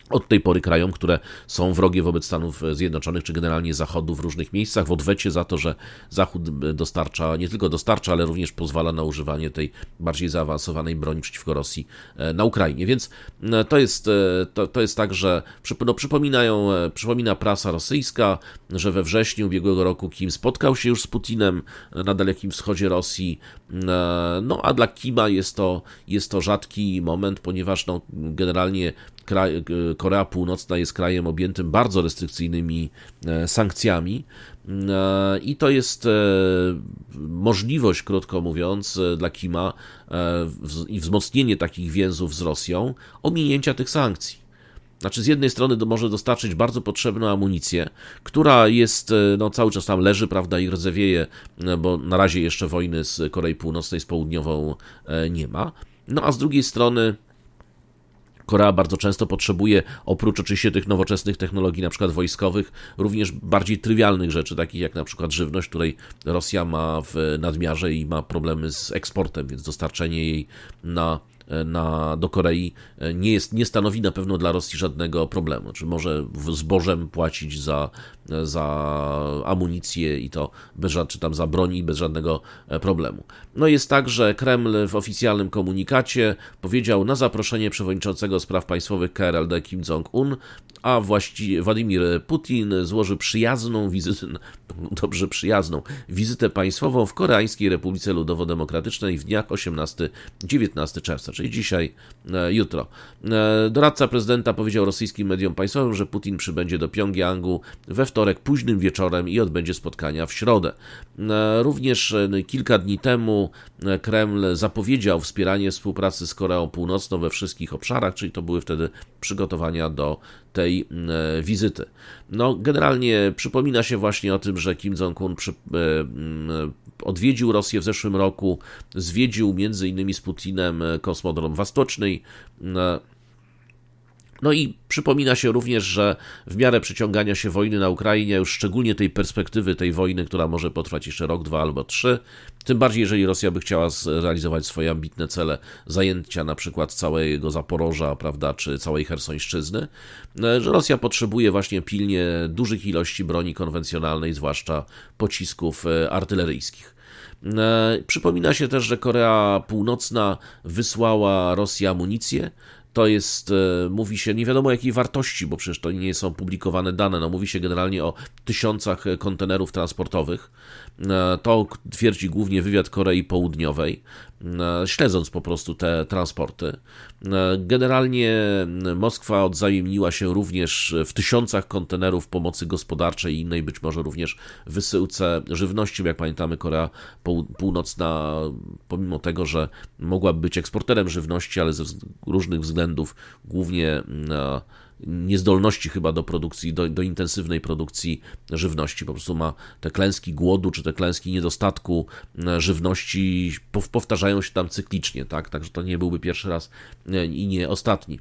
od tej pory krajom, które są wrogie wobec Stanów Zjednoczonych, czy generalnie Zachodu w różnych miejscach, w odwecie za to, że Zachód dostarcza, nie tylko dostarcza, ale również pozwala na używanie tej bardziej zaawansowanej broni przeciwko Rosji na Ukrainie. Więc to jest tak, że przypomina prasa rosyjska, że we wrześniu ubiegłego roku Kim spotkał się już z Putinem na Dalekim Wschodzie Rosji, no a dla Kima jest to rzadki moment, ponieważ generalnie Korea Północna jest krajem objętym bardzo restrykcyjnymi sankcjami i to jest możliwość, krótko mówiąc, dla Kima i wzmocnienie takich więzów z Rosją, ominięcia tych sankcji. Znaczy, z jednej strony może dostarczyć bardzo potrzebną amunicję, która jest, cały czas tam leży, prawda, i rdzewieje, bo na razie jeszcze wojny z Korei Północnej z Południową nie ma. No a z drugiej strony Korea bardzo często potrzebuje, oprócz oczywiście tych nowoczesnych technologii, na przykład wojskowych, również bardziej trywialnych rzeczy, takich jak na przykład żywność, której Rosja ma w nadmiarze i ma problemy z eksportem, więc dostarczenie jej do Korei nie stanowi na pewno dla Rosji żadnego problemu. Czy może zbożem płacić za amunicję i to czy tam za broń bez żadnego problemu. No jest tak, że Kreml w oficjalnym komunikacie powiedział na zaproszenie przewodniczącego spraw państwowych KRLD Kim Jong-un, a właściwie Władimir Putin złożył wizytę państwową w Koreańskiej Republice Ludowo-Demokratycznej w dniach 18-19 czerwca, czyli dzisiaj, jutro. Doradca prezydenta powiedział rosyjskim mediom państwowym, że Putin przybędzie do Pjongjangu we wtorek późnym wieczorem i odbędzie spotkania w środę. Również kilka dni temu Kreml zapowiedział wspieranie współpracy z Koreą Północną we wszystkich obszarach, czyli to były wtedy przygotowania do tej wizyty. Generalnie przypomina się właśnie o tym, że Kim Jong-un odwiedził Rosję w zeszłym roku, zwiedził m.in. z Putinem kosmodrom Wostoczny. No i przypomina się również, że w miarę przeciągania się wojny na Ukrainie, już szczególnie tej perspektywy tej wojny, która może potrwać jeszcze rok, 2 albo 3, tym bardziej jeżeli Rosja by chciała zrealizować swoje ambitne cele zajęcia na przykład całego Zaporoża, prawda, czy całej Chersońszczyzny, że Rosja potrzebuje właśnie pilnie dużych ilości broni konwencjonalnej, zwłaszcza pocisków artyleryjskich. Przypomina się też, że Korea Północna wysłała Rosji amunicję. To jest, mówi się, nie wiadomo jakiej wartości, bo przecież to nie są publikowane dane, mówi się generalnie o tysiącach kontenerów transportowych. To twierdzi głównie wywiad Korei Południowej, śledząc po prostu te transporty. Generalnie Moskwa odwzajemniła się również w tysiącach kontenerów pomocy gospodarczej i innej, być może również wysyłce żywności. Jak pamiętamy, Korea Północna, pomimo tego, że mogłaby być eksporterem żywności, ale ze różnych względów, głównie niezdolności chyba do produkcji, do intensywnej produkcji żywności. Po prostu ma te klęski głodu, czy te klęski niedostatku żywności powtarzają się tam cyklicznie, tak? Także to nie byłby pierwszy raz i nie ostatni.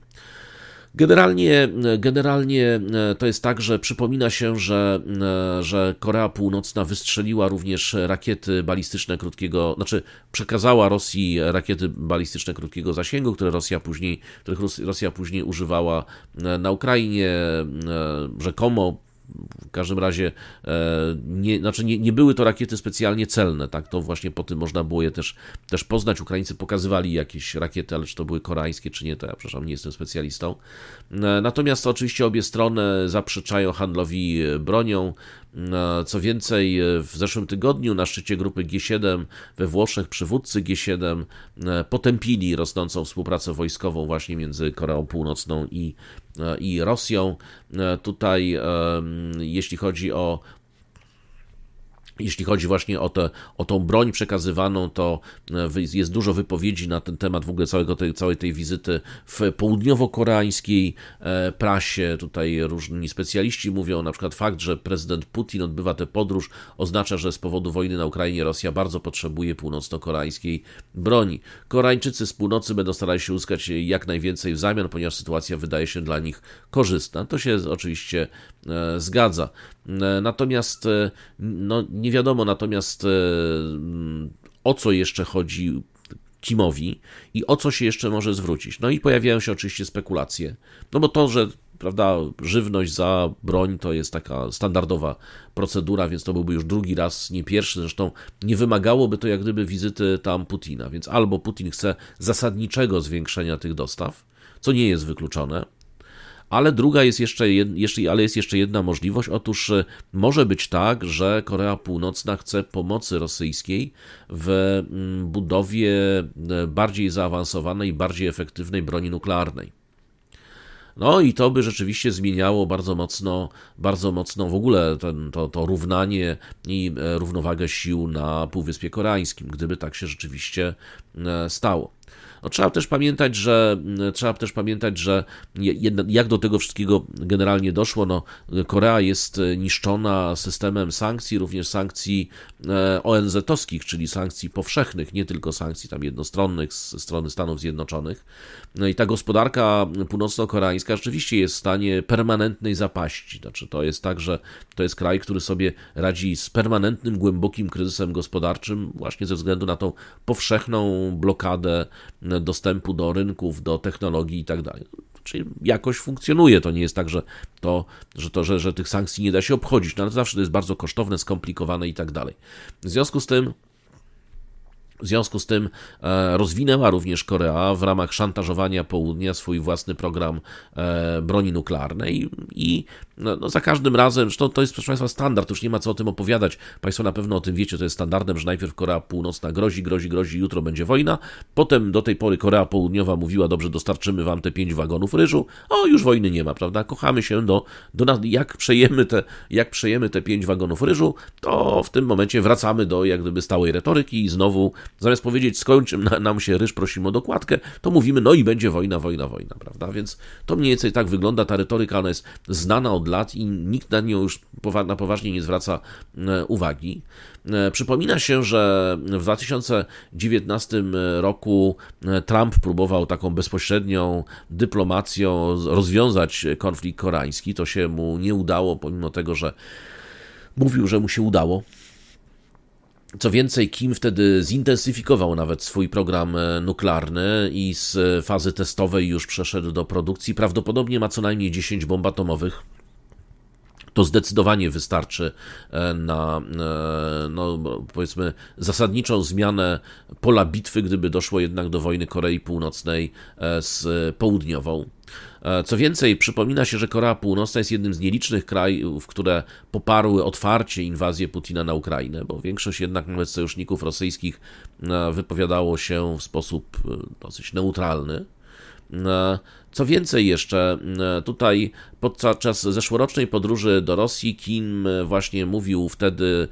Generalnie to jest tak, że przypomina się, że Korea Północna wystrzeliła również rakiety balistyczne przekazała Rosji rakiety balistyczne krótkiego zasięgu, których Rosja później używała na Ukrainie, rzekomo. W każdym razie nie były to rakiety specjalnie celne, tak? To właśnie po tym można było je też poznać. Ukraińcy pokazywali jakieś rakiety, ale czy to były koreańskie, czy nie, to ja przepraszam, nie jestem specjalistą. Natomiast oczywiście obie strony zaprzeczają handlowi bronią. Co więcej, w zeszłym tygodniu na szczycie grupy G7 we Włoszech przywódcy G7 potępili rosnącą współpracę wojskową właśnie między Koreą Północną i Rosją. Tutaj, jeśli chodzi właśnie o tą broń przekazywaną, to jest dużo wypowiedzi na ten temat w ogóle całej tej wizyty w południowo-koreańskiej prasie. Tutaj różni specjaliści mówią, na przykład fakt, że prezydent Putin odbywa tę podróż, oznacza, że z powodu wojny na Ukrainie Rosja bardzo potrzebuje północno-koreańskiej broni. Koreańczycy z północy będą starali się uzyskać jak najwięcej w zamian, ponieważ sytuacja wydaje się dla nich korzystna. To się oczywiście zgadza. Natomiast nie wiadomo o co jeszcze chodzi Kimowi i o co się jeszcze może zwrócić. No i pojawiają się oczywiście spekulacje. No bo to, że prawda, żywność za broń to jest taka standardowa procedura, więc to byłby już drugi raz, nie pierwszy, zresztą nie wymagałoby to jak gdyby wizyty tam Putina, więc albo Putin chce zasadniczego zwiększenia tych dostaw, co nie jest wykluczone, ale jest jeszcze jedna możliwość. Otóż może być tak, że Korea Północna chce pomocy rosyjskiej w budowie bardziej zaawansowanej, bardziej efektywnej broni nuklearnej. No i to by rzeczywiście zmieniało bardzo mocno w ogóle to równanie i równowagę sił na Półwyspie Koreańskim, gdyby tak się rzeczywiście stało. No, trzeba też pamiętać, że jak do tego wszystkiego generalnie doszło. No, Korea jest niszczona systemem sankcji, również sankcji ONZ-owskich, czyli sankcji powszechnych, nie tylko sankcji tam jednostronnych ze strony Stanów Zjednoczonych. No i ta gospodarka północno-koreańska rzeczywiście jest w stanie permanentnej zapaści. Znaczy, to jest tak, że to jest kraj, który sobie radzi z permanentnym, głębokim kryzysem gospodarczym właśnie ze względu na tą powszechną blokadę dostępu do rynków, do technologii i tak dalej. Czyli jakoś funkcjonuje. To nie jest tak, że tych sankcji nie da się obchodzić, no ale zawsze to jest bardzo kosztowne, skomplikowane i tak dalej. W związku z tym rozwinęła również Korea w ramach szantażowania południa swój własny program broni nuklearnej i za każdym razem, zresztą to jest, proszę Państwa, standard, już nie ma co o tym opowiadać, Państwo na pewno o tym wiecie, to jest standardem, że najpierw Korea Północna grozi, jutro będzie wojna, potem do tej pory Korea Południowa mówiła, dobrze, dostarczymy wam te 5 wagonów ryżu, już wojny nie ma, prawda, kochamy się jak przejemy te 5 wagonów ryżu, to w tym momencie wracamy do jak gdyby stałej retoryki i znowu zamiast powiedzieć, skończy nam się ryż, prosimy o dokładkę, to mówimy, no i będzie wojna, prawda? Więc to mniej więcej tak wygląda, ta retoryka, ona jest znana od lat i nikt na nią już na poważnie nie zwraca uwagi. Przypomina się, że w 2019 roku Trump próbował taką bezpośrednią dyplomacją rozwiązać konflikt koreański. To się mu nie udało, pomimo tego, że mówił, że mu się udało. Co więcej, Kim wtedy zintensyfikował nawet swój program nuklearny i z fazy testowej już przeszedł do produkcji. Prawdopodobnie ma co najmniej 10 bomb atomowych. To zdecydowanie wystarczy na, powiedzmy, zasadniczą zmianę pola bitwy, gdyby doszło jednak do wojny Korei Północnej z Południową. Co więcej, przypomina się, że Korea Północna jest jednym z nielicznych krajów, które poparły otwarcie inwazję Putina na Ukrainę, bo większość jednak nawet sojuszników rosyjskich wypowiadało się w sposób dosyć neutralny. Co więcej jeszcze, tutaj podczas zeszłorocznej podróży do Rosji Kim właśnie mówił wtedy,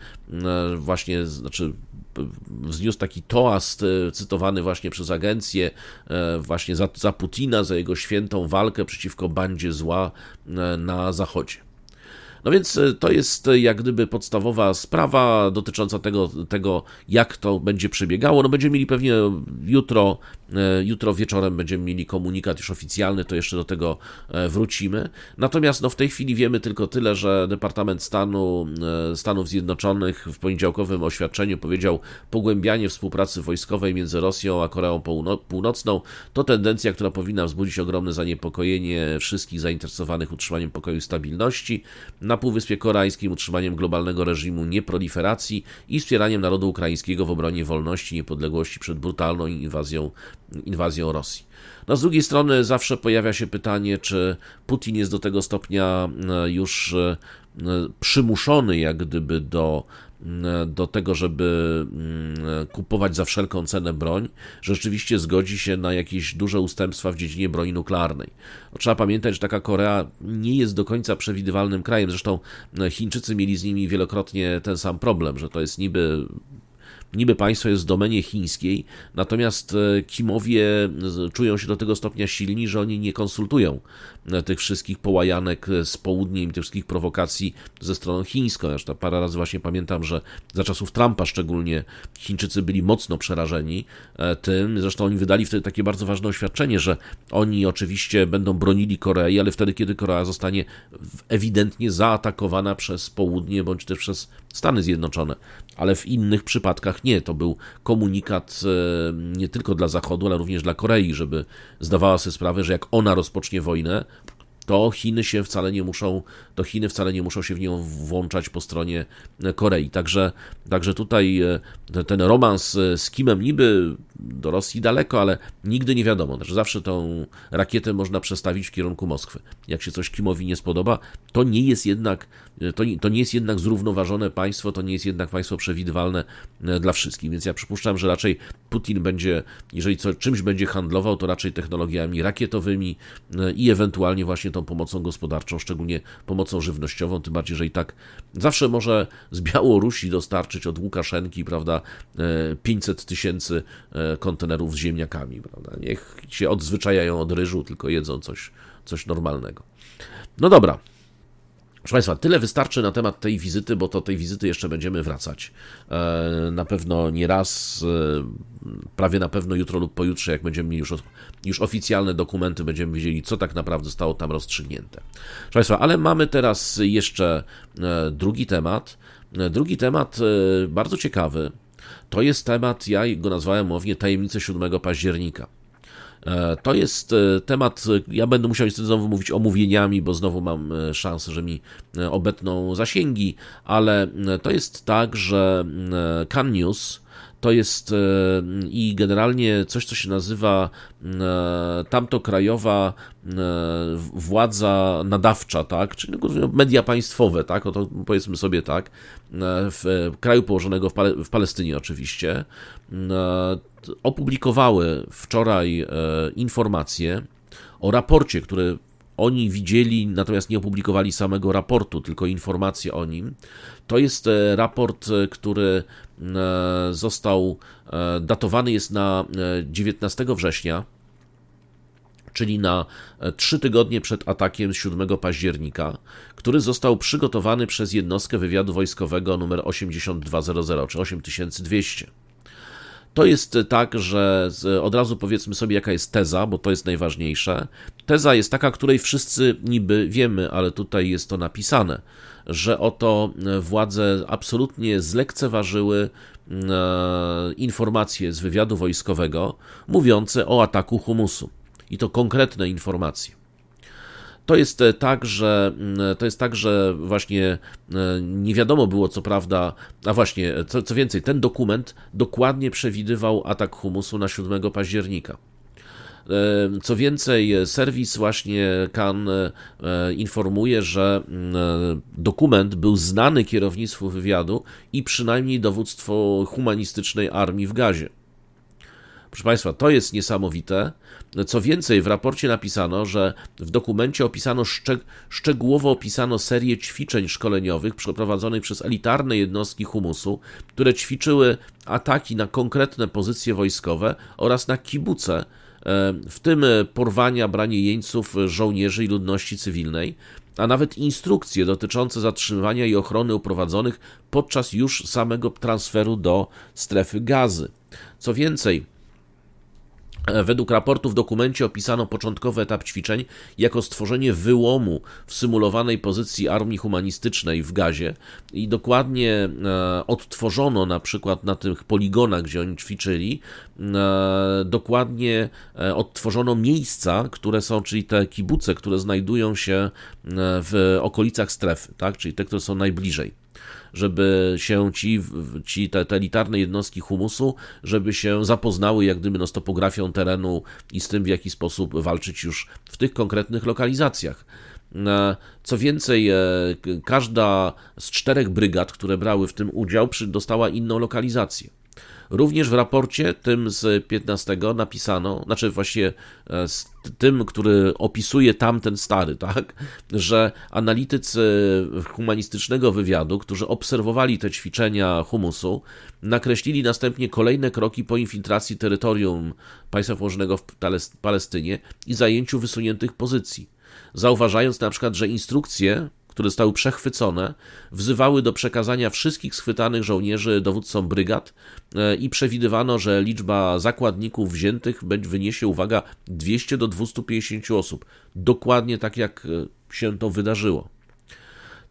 wzniósł taki toast cytowany właśnie przez agencję właśnie za Putina, za jego świętą walkę przeciwko bandzie zła na Zachodzie. No więc to jest jak gdyby podstawowa sprawa dotycząca tego jak to będzie przebiegało. No będziemy mieli pewnie jutro wieczorem będziemy mieli komunikat już oficjalny, to jeszcze do tego wrócimy. Natomiast w tej chwili wiemy tylko tyle, że Departament Stanu Stanów Zjednoczonych w poniedziałkowym oświadczeniu powiedział, pogłębianie współpracy wojskowej między Rosją a Koreą Północną to tendencja, która powinna wzbudzić ogromne zaniepokojenie wszystkich zainteresowanych utrzymaniem pokoju i stabilności na Półwyspie Koreańskim, utrzymaniem globalnego reżimu nieproliferacji i wspieraniem narodu ukraińskiego w obronie wolności i niepodległości przed brutalną inwazją Rosji. No, z drugiej strony zawsze pojawia się pytanie, czy Putin jest do tego stopnia już przymuszony jak gdyby do tego, żeby kupować za wszelką cenę broń, że rzeczywiście zgodzi się na jakieś duże ustępstwa w dziedzinie broni nuklearnej. Trzeba pamiętać, że taka Korea nie jest do końca przewidywalnym krajem, zresztą Chińczycy mieli z nimi wielokrotnie ten sam problem, że to jest niby państwo jest w domenie chińskiej, natomiast Kimowie czują się do tego stopnia silni, że oni nie konsultują tych wszystkich połajanek z południem i tych wszystkich prowokacji ze stroną chińską. Zresztą parę razy właśnie pamiętam, że za czasów Trumpa szczególnie Chińczycy byli mocno przerażeni tym. Zresztą oni wydali wtedy takie bardzo ważne oświadczenie, że oni oczywiście będą bronili Korei, ale wtedy, kiedy Korea zostanie ewidentnie zaatakowana przez południe bądź też przez Stany Zjednoczone. Ale w innych przypadkach nie. To był komunikat nie tylko dla Zachodu, ale również dla Korei, żeby zdawała sobie sprawę, że jak ona rozpocznie wojnę, to Chiny wcale nie muszą się w nią włączać po stronie Korei. Także tutaj ten romans z Kimem niby do Rosji daleko, ale nigdy nie wiadomo. Znaczy zawsze tą rakietę można przestawić w kierunku Moskwy. Jak się coś Kimowi nie spodoba, to nie jest jednak zrównoważone państwo, to nie jest jednak państwo przewidywalne dla wszystkich. Więc ja przypuszczam, że raczej Putin będzie, jeżeli czymś będzie handlował, to raczej technologiami rakietowymi i ewentualnie właśnie tą pomocą gospodarczą, szczególnie pomocą żywnościową, tym bardziej, że i tak zawsze może z Białorusi dostarczyć od Łukaszenki, prawda, 500 000 kontenerów z ziemniakami, prawda. Niech się odzwyczajają od ryżu, tylko jedzą coś normalnego. No dobra. Proszę Państwa, tyle wystarczy na temat tej wizyty, bo do tej wizyty jeszcze będziemy wracać. Na pewno nie raz, prawie na pewno jutro lub pojutrze, jak będziemy mieli już oficjalne dokumenty, będziemy wiedzieli, co tak naprawdę zostało tam rozstrzygnięte. Proszę Państwa, ale mamy teraz jeszcze drugi temat. Drugi temat bardzo ciekawy. To jest temat, ja go nazwałem umownie tajemnicę 7 października. To jest temat, ja będę musiał znowu mówić omówieniami, bo znowu mam szansę, że mi obetną zasięgi, ale to jest tak, że Kan News to jest i generalnie coś, co się nazywa tamtokrajowa władza nadawcza, tak, czyli media państwowe, tak, to powiedzmy sobie tak, w kraju położonego w Palestynie oczywiście, opublikowały wczoraj informacje o raporcie, który oni widzieli, natomiast nie opublikowali samego raportu, tylko informacje o nim. To jest raport, który został datowany jest na 19 września, czyli na 3 tygodnie przed atakiem 7 października, który został przygotowany przez jednostkę wywiadu wojskowego numer 8200, czy 8200. To jest tak, że od razu powiedzmy sobie, jaka jest teza, bo to jest najważniejsze. Teza jest taka, której wszyscy niby wiemy, ale tutaj jest to napisane, że oto władze absolutnie zlekceważyły informacje z wywiadu wojskowego mówiące o ataku humusu. I to konkretne informacje. To jest tak, że właśnie nie wiadomo było, co prawda, a właśnie, co więcej, ten dokument dokładnie przewidywał atak humusu na 7 października. Co więcej, serwis właśnie Kan informuje, że dokument był znany kierownictwu wywiadu i przynajmniej dowództwo humanistycznej armii w Gazie. Proszę Państwa, to jest niesamowite. Co więcej, w raporcie napisano, że w dokumencie szczegółowo opisano serię ćwiczeń szkoleniowych przeprowadzonych przez elitarne jednostki humusu, które ćwiczyły ataki na konkretne pozycje wojskowe oraz na kibuce, w tym porwania, branie jeńców, żołnierzy i ludności cywilnej, a nawet instrukcje dotyczące zatrzymywania i ochrony uprowadzonych podczas już samego transferu do strefy Gazy. Co więcej, według raportu w dokumencie opisano początkowy etap ćwiczeń jako stworzenie wyłomu w symulowanej pozycji armii humanistycznej w Gazie i dokładnie odtworzono na przykład na tych poligonach, gdzie oni ćwiczyli, dokładnie odtworzono miejsca, które są, czyli te kibuce, które znajdują się w okolicach strefy, tak? Czyli te, które są najbliżej, żeby się te elitarne jednostki humusu, żeby się zapoznały jak gdyby z topografią terenu i z tym, w jaki sposób walczyć już w tych konkretnych lokalizacjach. Co więcej, każda z 4 brygad, które brały w tym udział, dostała inną lokalizację. Również w raporcie tym z 15 napisano, znaczy właściwie z tym, który opisuje tamten stary, tak, że analitycy humanistycznego wywiadu, którzy obserwowali te ćwiczenia humusu, nakreślili następnie kolejne kroki po infiltracji terytorium państwa położonego w Palestynie i zajęciu wysuniętych pozycji. Zauważając na przykład, że instrukcje, które zostały przechwycone, wzywały do przekazania wszystkich schwytanych żołnierzy dowódcom brygad i przewidywano, że liczba zakładników wziętych wyniesie, uwaga, 200 do 250 osób. Dokładnie tak, jak się to wydarzyło.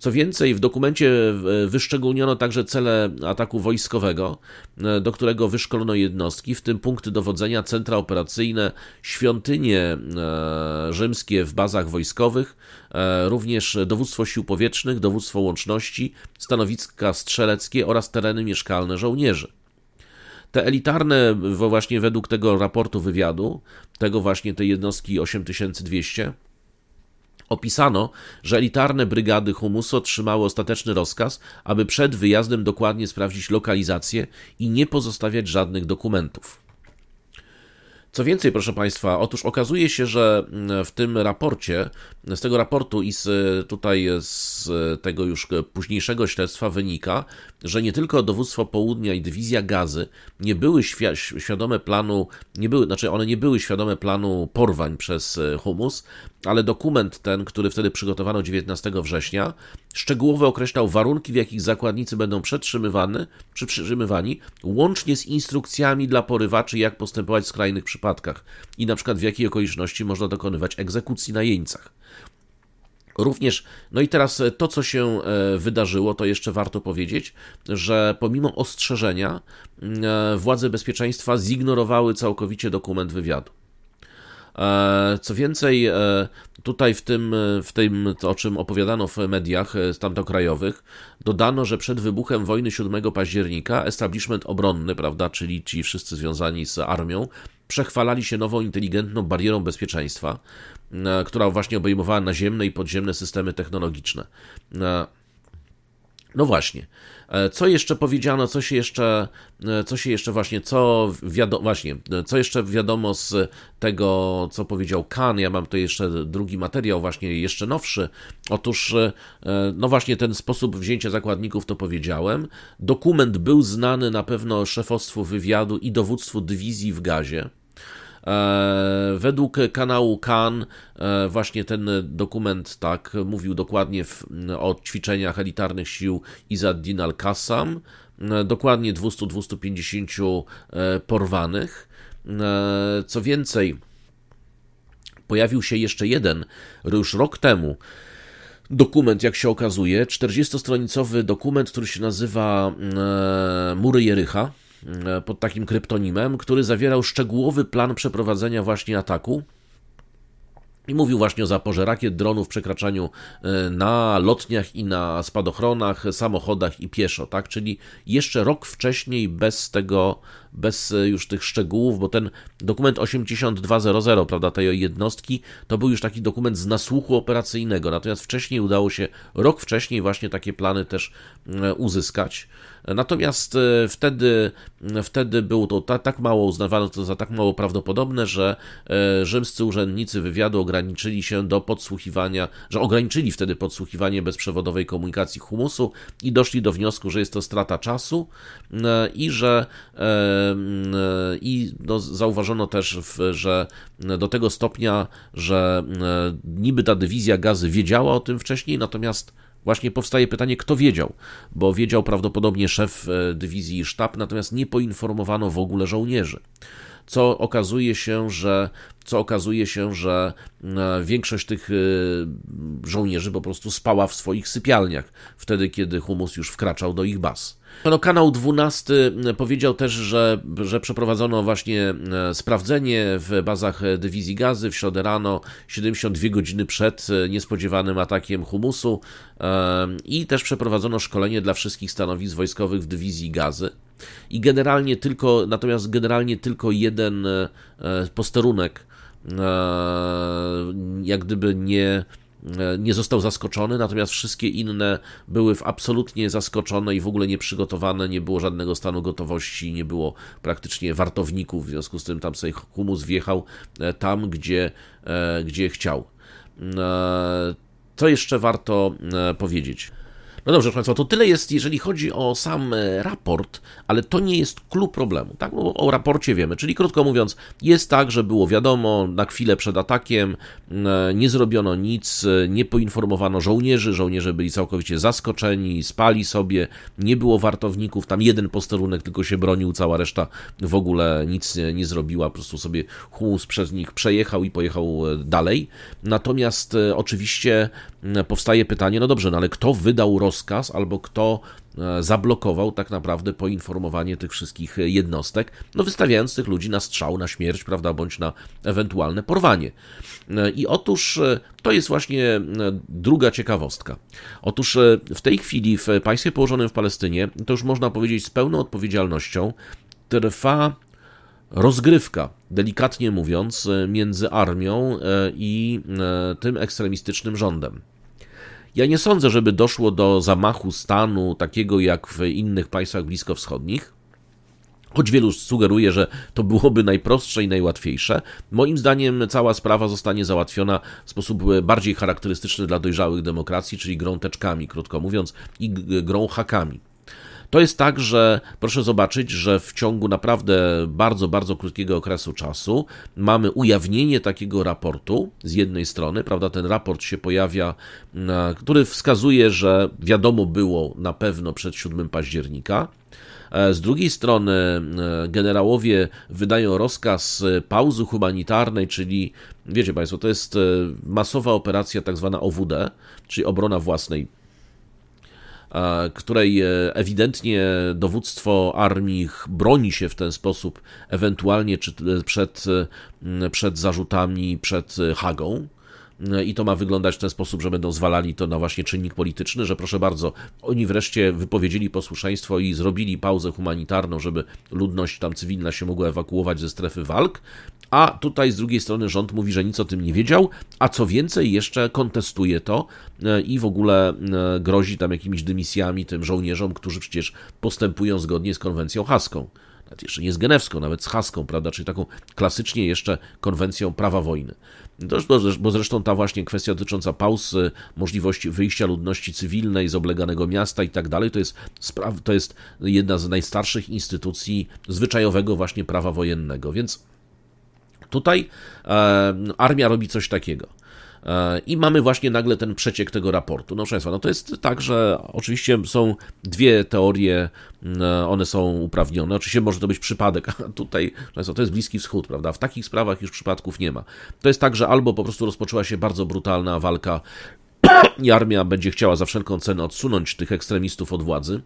Co więcej, w dokumencie wyszczególniono także cele ataku wojskowego, do którego wyszkolono jednostki, w tym punkty dowodzenia, centra operacyjne, świątynie rzymskie w bazach wojskowych, również dowództwo sił powietrznych, dowództwo łączności, stanowiska strzeleckie oraz tereny mieszkalne żołnierzy. Te elitarne, właśnie według tego raportu wywiadu, tej jednostki 8200, opisano, że elitarne brygady humusu otrzymały ostateczny rozkaz, aby przed wyjazdem dokładnie sprawdzić lokalizację i nie pozostawiać żadnych dokumentów. Co więcej, proszę Państwa, otóż okazuje się, że w tym raporcie, z tego raportu i z tego już późniejszego śledztwa wynika, że nie tylko dowództwo południa i dywizja Gazy nie były świadome planu, one nie były świadome planu porwań przez Humus, ale dokument ten, który wtedy przygotowano 19 września, szczegółowo określał warunki, w jakich zakładnicy będą przetrzymywani, łącznie z instrukcjami dla porywaczy, jak postępować w skrajnych przypadkach i na przykład w jakiej okoliczności można dokonywać egzekucji na jeńcach. Również, no i teraz to, co się wydarzyło, to jeszcze warto powiedzieć, że pomimo ostrzeżenia władze bezpieczeństwa zignorowały całkowicie dokument wywiadu. Co więcej, tutaj w tym, o czym opowiadano w mediach tamtokrajowych, dodano, że przed wybuchem wojny 7 października establishment obronny, prawda, czyli ci wszyscy związani z armią, przechwalali się nową, inteligentną barierą bezpieczeństwa, która właśnie obejmowała naziemne i podziemne systemy technologiczne. No właśnie, co jeszcze powiedziano, co jeszcze wiadomo z tego, co powiedział Khan. Ja mam tu jeszcze drugi materiał, właśnie jeszcze nowszy. Otóż, no właśnie ten sposób wzięcia zakładników to powiedziałem. Dokument był znany na pewno szefostwu wywiadu i dowództwu dywizji w Gazie. Według kanału Khan właśnie ten dokument tak mówił dokładnie o ćwiczeniach elitarnych sił Izz-ad-Din al-Qassam, dokładnie 200-250 porwanych. Co więcej, pojawił się jeszcze jeden, już rok temu, dokument, jak się okazuje, 40-stronicowy dokument, który się nazywa Mury Jericha, pod takim kryptonimem, który zawierał szczegółowy plan przeprowadzenia właśnie ataku i mówił właśnie o zaporze rakiet, dronów, przekraczaniu na lotniach i na spadochronach, samochodach i pieszo, tak? Czyli jeszcze rok wcześniej bez już tych szczegółów, bo ten dokument 8200, prawda, tej jednostki, to był już taki dokument z nasłuchu operacyjnego, natomiast rok wcześniej właśnie takie plany też uzyskać. Natomiast wtedy było to tak mało, uznawano to za tak mało prawdopodobne, że rzymscy urzędnicy wywiadu ograniczyli wtedy podsłuchiwanie bezprzewodowej komunikacji humusu i doszli do wniosku, że jest to strata czasu i zauważono też, że do tego stopnia, że niby ta dywizja Gazy wiedziała o tym wcześniej, natomiast właśnie powstaje pytanie, kto wiedział, bo wiedział prawdopodobnie szef dywizji i sztab, natomiast nie poinformowano w ogóle żołnierzy. Co okazuje się, że większość tych żołnierzy po prostu spała w swoich sypialniach, wtedy kiedy Humus już wkraczał do ich baz. No, kanał 12 powiedział też, że przeprowadzono właśnie sprawdzenie w bazach dywizji Gazy w środę rano, 72 godziny przed niespodziewanym atakiem Humusu i też przeprowadzono szkolenie dla wszystkich stanowisk wojskowych w dywizji Gazy. Natomiast generalnie tylko jeden posterunek jak gdyby nie został zaskoczony, natomiast wszystkie inne były absolutnie zaskoczone i w ogóle nieprzygotowane, nie było żadnego stanu gotowości, nie było praktycznie wartowników, w związku z tym tam sobie Humus wjechał tam, gdzie chciał. Co jeszcze warto powiedzieć? No dobrze, proszę Państwa, to tyle jest, jeżeli chodzi o sam raport, ale to nie jest clou problemu, tak? No, o raporcie wiemy, czyli krótko mówiąc, jest tak, że było wiadomo, na chwilę przed atakiem nie zrobiono nic, nie poinformowano żołnierze byli całkowicie zaskoczeni, spali sobie, nie było wartowników, tam jeden posterunek tylko się bronił, cała reszta w ogóle nic nie zrobiła, po prostu sobie Humus przez nich przejechał i pojechał dalej. Natomiast oczywiście powstaje pytanie, no dobrze, no ale kto wydał rozkaz albo kto zablokował tak naprawdę poinformowanie tych wszystkich jednostek, no wystawiając tych ludzi na strzał, na śmierć, prawda, bądź na ewentualne porwanie. I otóż to jest właśnie druga ciekawostka. Otóż w tej chwili w państwie położonym w Palestynie, to już można powiedzieć z pełną odpowiedzialnością, trwa rozgrywka, delikatnie mówiąc, między armią i tym ekstremistycznym rządem. Ja nie sądzę, żeby doszło do zamachu stanu takiego jak w innych państwach bliskowschodnich, choć wielu sugeruje, że to byłoby najprostsze i najłatwiejsze. Moim zdaniem cała sprawa zostanie załatwiona w sposób bardziej charakterystyczny dla dojrzałych demokracji, czyli grą teczkami, krótko mówiąc, i grą hakami. To jest tak, że proszę zobaczyć, że w ciągu naprawdę bardzo, bardzo krótkiego okresu czasu mamy ujawnienie takiego raportu z jednej strony, prawda, ten raport się pojawia, który wskazuje, że wiadomo było na pewno przed 7 października. Z drugiej strony generałowie wydają rozkaz pauzy humanitarnej, czyli wiecie Państwo, to jest masowa operacja tak zwana OWD, czyli obrona własnej, której ewidentnie dowództwo armii broni się w ten sposób ewentualnie przed zarzutami, przed Hagą. I to ma wyglądać w ten sposób, że będą zwalali to na właśnie czynnik polityczny, że proszę bardzo, oni wreszcie wypowiedzieli posłuszeństwo i zrobili pauzę humanitarną, żeby ludność tam cywilna się mogła ewakuować ze strefy walk, a tutaj z drugiej strony rząd mówi, że nic o tym nie wiedział, a co więcej jeszcze kontestuje to i w ogóle grozi tam jakimiś dymisjami tym żołnierzom, którzy przecież postępują zgodnie z konwencją haską. Nawet jeszcze nie z genewską, nawet z haską, prawda, czyli taką klasycznie jeszcze konwencją prawa wojny. Bo zresztą ta właśnie kwestia dotycząca pauz, możliwości wyjścia ludności cywilnej z obleganego miasta i tak dalej, to jest jedna z najstarszych instytucji zwyczajowego właśnie prawa wojennego, więc tutaj armia robi coś takiego. I mamy właśnie nagle ten przeciek tego raportu. No, proszę Państwa, no to jest tak, że oczywiście są dwie teorie, one są uprawnione. Oczywiście może to być przypadek, a tutaj, Państwo, to jest Bliski Wschód, prawda? W takich sprawach już przypadków nie ma. To jest tak, że albo po prostu rozpoczęła się bardzo brutalna walka i armia będzie chciała za wszelką cenę odsunąć tych ekstremistów od władzy,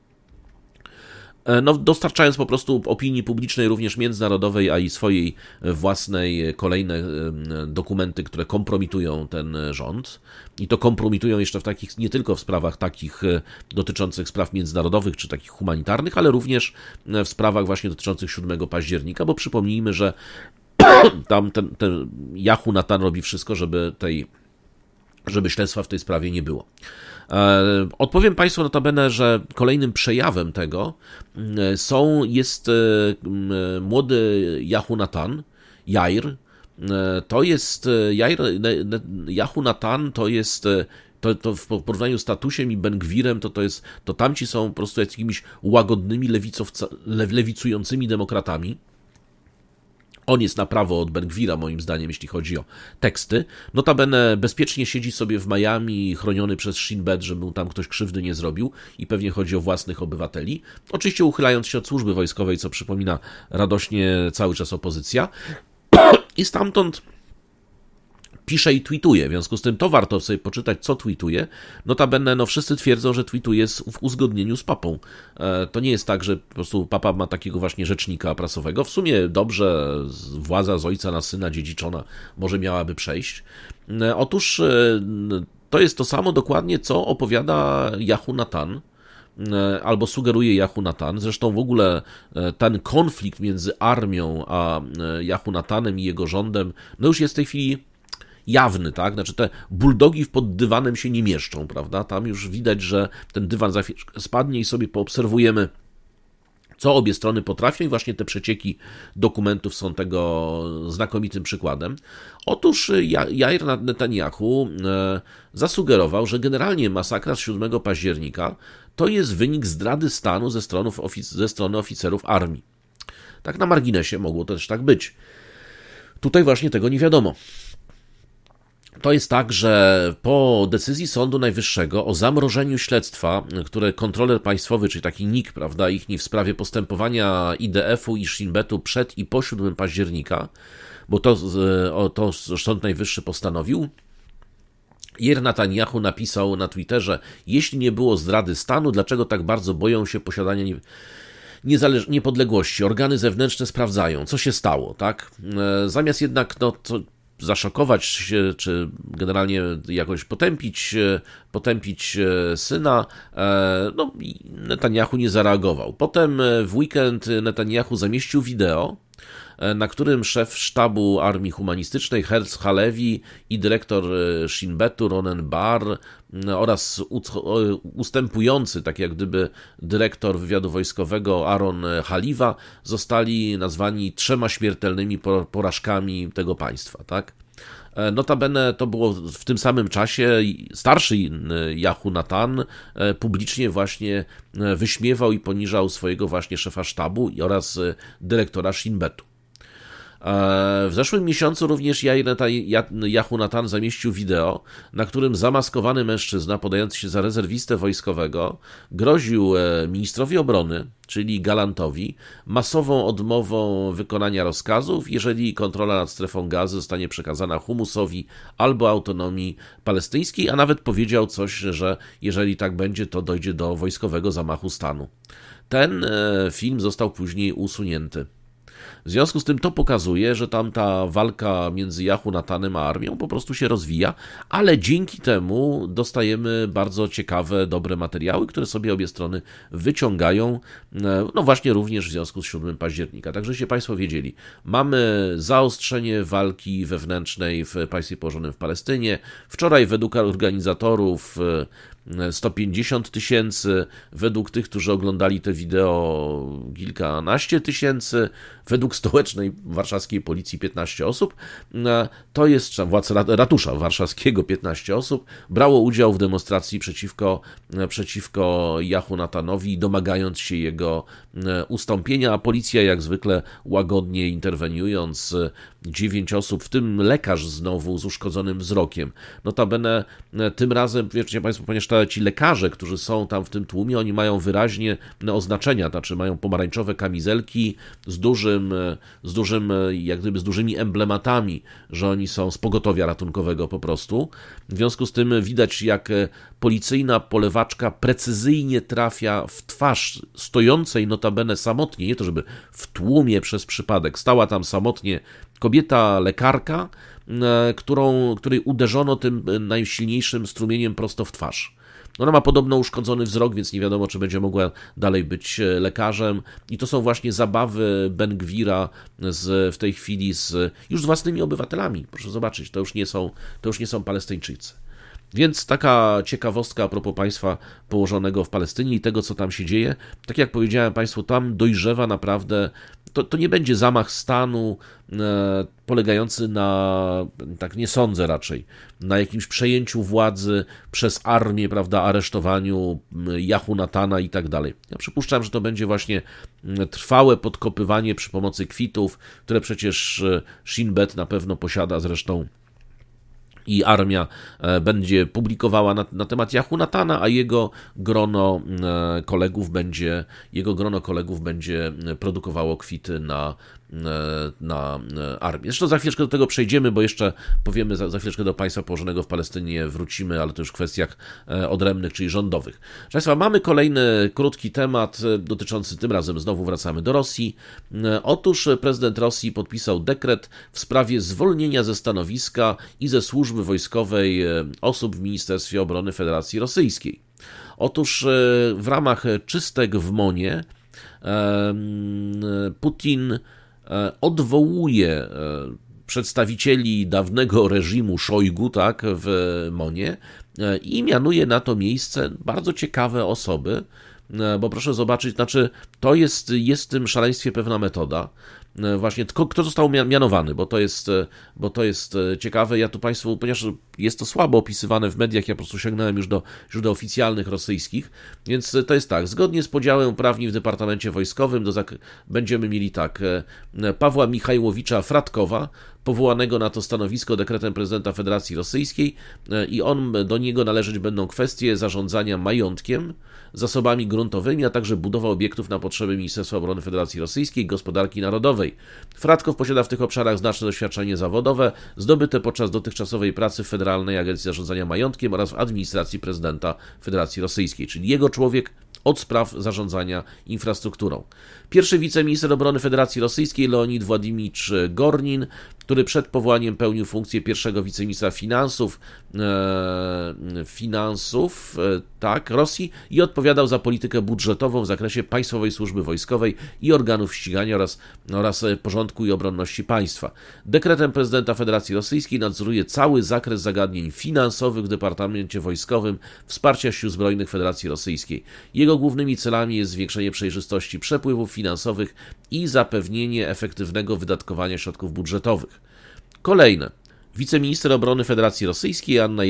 no, dostarczając po prostu opinii publicznej, również międzynarodowej, a i swojej własnej kolejne dokumenty, które kompromitują ten rząd. I to kompromitują jeszcze w takich, nie tylko w sprawach takich dotyczących spraw międzynarodowych czy takich humanitarnych, ale również w sprawach właśnie dotyczących 7 października, bo przypomnijmy, że tam ten Yahu Natan robi wszystko, żeby śledztwa w tej sprawie nie było. Odpowiem Państwu notabene, że kolejnym przejawem tego jest młody Yahu Natan, Yair. To jest Yahu Natan, to jest to w porównaniu z Tatusiem i Ben-Gwirem, to tamci są po prostu jakimiś łagodnymi lewicującymi demokratami. On jest na prawo od Ben-Gwira, moim zdaniem, jeśli chodzi o teksty. Notabene bezpiecznie siedzi sobie w Miami, chroniony przez Shin Bet, żeby mu tam ktoś krzywdy nie zrobił i pewnie chodzi o własnych obywateli. Oczywiście uchylając się od służby wojskowej, co przypomina radośnie cały czas opozycja. I stamtąd pisze i tweetuje, w związku z tym to warto sobie poczytać, co tweetuje. Notabene, no wszyscy twierdzą, że tweetuje w uzgodnieniu z papą. To nie jest tak, że po prostu papa ma takiego właśnie rzecznika prasowego. W sumie dobrze, władza z ojca na syna dziedziczona może miałaby przejść. Otóż to jest to samo dokładnie, co opowiada Yahu Natan, albo sugeruje Yahu Natan. Zresztą w ogóle ten konflikt między armią a Yahu Natanem i jego rządem, no już jest w tej chwili jawny, tak? Znaczy te buldogi pod dywanem się nie mieszczą, prawda? Tam już widać, że ten dywan za chwilę spadnie i sobie poobserwujemy, co obie strony potrafią i właśnie te przecieki dokumentów są tego znakomitym przykładem. Otóż Yair Netanyahu zasugerował, że generalnie masakra z 7 października to jest wynik zdrady stanu ze strony oficerów armii. Tak na marginesie mogło też tak być. Tutaj właśnie tego nie wiadomo. To jest tak, że po decyzji Sądu Najwyższego o zamrożeniu śledztwa, które kontroler państwowy, czyli taki NIK, prawda, ich w sprawie postępowania IDF-u i Shin Betu przed i po 7 października, bo to Sąd Najwyższy postanowił, Jair Netanyahu napisał na Twitterze: jeśli nie było zdrady stanu, dlaczego tak bardzo boją się posiadania niepodległości? Organy zewnętrzne sprawdzają, co się stało, tak? Zamiast jednak zaszokować się, czy generalnie jakoś potępić syna, Netanyahu nie zareagował. Potem w weekend Netanyahu zamieścił wideo, na którym szef sztabu Armii Humanistycznej Herz Halevi i dyrektor Shin Betu Ronen Bar oraz ustępujący, tak jak gdyby dyrektor wywiadu wojskowego Aaron Haliwa zostali nazwani 3 śmiertelnymi porażkami tego państwa, tak? Notabene to było w tym samym czasie starszy Yahu Natan publicznie właśnie wyśmiewał i poniżał swojego właśnie szefa sztabu oraz dyrektora Shin Betu. W zeszłym miesiącu również Yahu Natan zamieścił wideo, na którym zamaskowany mężczyzna podający się za rezerwistę wojskowego groził ministrowi obrony, czyli Galantowi, masową odmową wykonania rozkazów, jeżeli kontrola nad strefą Gazy zostanie przekazana Humusowi albo autonomii palestyńskiej, a nawet powiedział coś, że jeżeli tak będzie, to dojdzie do wojskowego zamachu stanu. Ten film został później usunięty. W związku z tym to pokazuje, że tam ta walka między Yahu Natanem a armią po prostu się rozwija, ale dzięki temu dostajemy bardzo ciekawe, dobre materiały, które sobie obie strony wyciągają, no właśnie również w związku z 7 października. Tak żebyście Państwo wiedzieli, mamy zaostrzenie walki wewnętrznej w państwie położonym w Palestynie. Wczoraj według organizatorów 150 000, według tych, którzy oglądali te wideo kilkanaście tysięcy, według stołecznej warszawskiej policji 15 osób, to jest władz ratusza warszawskiego 15 osób, brało udział w demonstracji przeciwko Yahu Natanowi, domagając się jego ustąpienia, a policja jak zwykle łagodnie interweniując, 9 osób, w tym lekarz znowu z uszkodzonym wzrokiem. Notabene tym razem, wiecie Państwo, ponieważ ci lekarze, którzy są tam w tym tłumie, oni mają wyraźnie oznaczenia, znaczy mają pomarańczowe kamizelki z dużymi emblematami, że oni są z pogotowia ratunkowego po prostu. W związku z tym widać, jak policyjna polewaczka precyzyjnie trafia w twarz stojącej notabene samotnie, nie to żeby w tłumie przez przypadek, stała tam samotnie kobieta lekarka, której uderzono tym najsilniejszym strumieniem prosto w twarz. Ona ma podobno uszkodzony wzrok, więc nie wiadomo, czy będzie mogła dalej być lekarzem. I to są właśnie zabawy Ben Gwira w tej chwili już z własnymi obywatelami. Proszę zobaczyć, to już nie są Palestyńczycy. Więc taka ciekawostka a propos państwa położonego w Palestynie i tego, co tam się dzieje. Tak jak powiedziałem Państwu, tam dojrzewa naprawdę, to nie będzie zamach stanu polegający na, tak nie sądzę raczej, na jakimś przejęciu władzy przez armię, prawda, aresztowaniu Yahu Natana i tak dalej. Ja przypuszczam, że to będzie właśnie trwałe podkopywanie przy pomocy kwitów, które przecież Shin Bet na pewno posiada zresztą, i armia będzie publikowała na temat Yahu Natana, a jego grono kolegów będzie produkowało kwity na armię. Zresztą za chwileczkę do tego przejdziemy, bo jeszcze powiemy za chwileczkę do państwa położonego w Palestynie wrócimy, ale to już w kwestiach odrębnych, czyli rządowych. Proszę Państwa, mamy kolejny krótki temat dotyczący, tym razem znowu wracamy do Rosji. Otóż prezydent Rosji podpisał dekret w sprawie zwolnienia ze stanowiska i ze służby wojskowej osób w Ministerstwie Obrony Federacji Rosyjskiej. Otóż w ramach czystek w MON-ie Putin odwołuje przedstawicieli dawnego reżimu Szojgu, tak, w MON-ie i mianuje na to miejsce bardzo ciekawe osoby, bo proszę zobaczyć, znaczy to jest w tym szaleństwie pewna metoda. Właśnie kto został mianowany, bo to jest ciekawe. Ja tu Państwu, ponieważ jest to słabo opisywane w mediach, ja po prostu sięgnąłem już do źródeł oficjalnych rosyjskich, więc to jest tak, zgodnie z podziałem uprawnień w Departamencie Wojskowym będziemy mieli tak, Pawła Michajłowicza Fratkowa, powołanego na to stanowisko dekretem prezydenta Federacji Rosyjskiej i do niego należeć będą kwestie zarządzania majątkiem, zasobami gruntowymi, a także budowa obiektów na potrzeby Ministerstwa Obrony Federacji Rosyjskiej i Gospodarki Narodowej. Fradkow posiada w tych obszarach znaczne doświadczenie zawodowe, zdobyte podczas dotychczasowej pracy w Federalnej Agencji Zarządzania Majątkiem oraz w administracji prezydenta Federacji Rosyjskiej, czyli jego człowiek od spraw zarządzania infrastrukturą. Pierwszy wiceminister obrony Federacji Rosyjskiej Leonid Władimirowicz Gornin, który przed powołaniem pełnił funkcję pierwszego wiceministra finansów Rosji i odpowiadał za politykę budżetową w zakresie Państwowej Służby Wojskowej i organów ścigania oraz porządku i obronności państwa. Dekretem prezydenta Federacji Rosyjskiej nadzoruje cały zakres zagadnień finansowych w Departamencie Wojskowym Wsparcia Sił Zbrojnych Federacji Rosyjskiej. Jego głównymi celami jest zwiększenie przejrzystości przepływów finansowych i zapewnienie efektywnego wydatkowania środków budżetowych. Kolejne. Wiceminister obrony Federacji Rosyjskiej Anna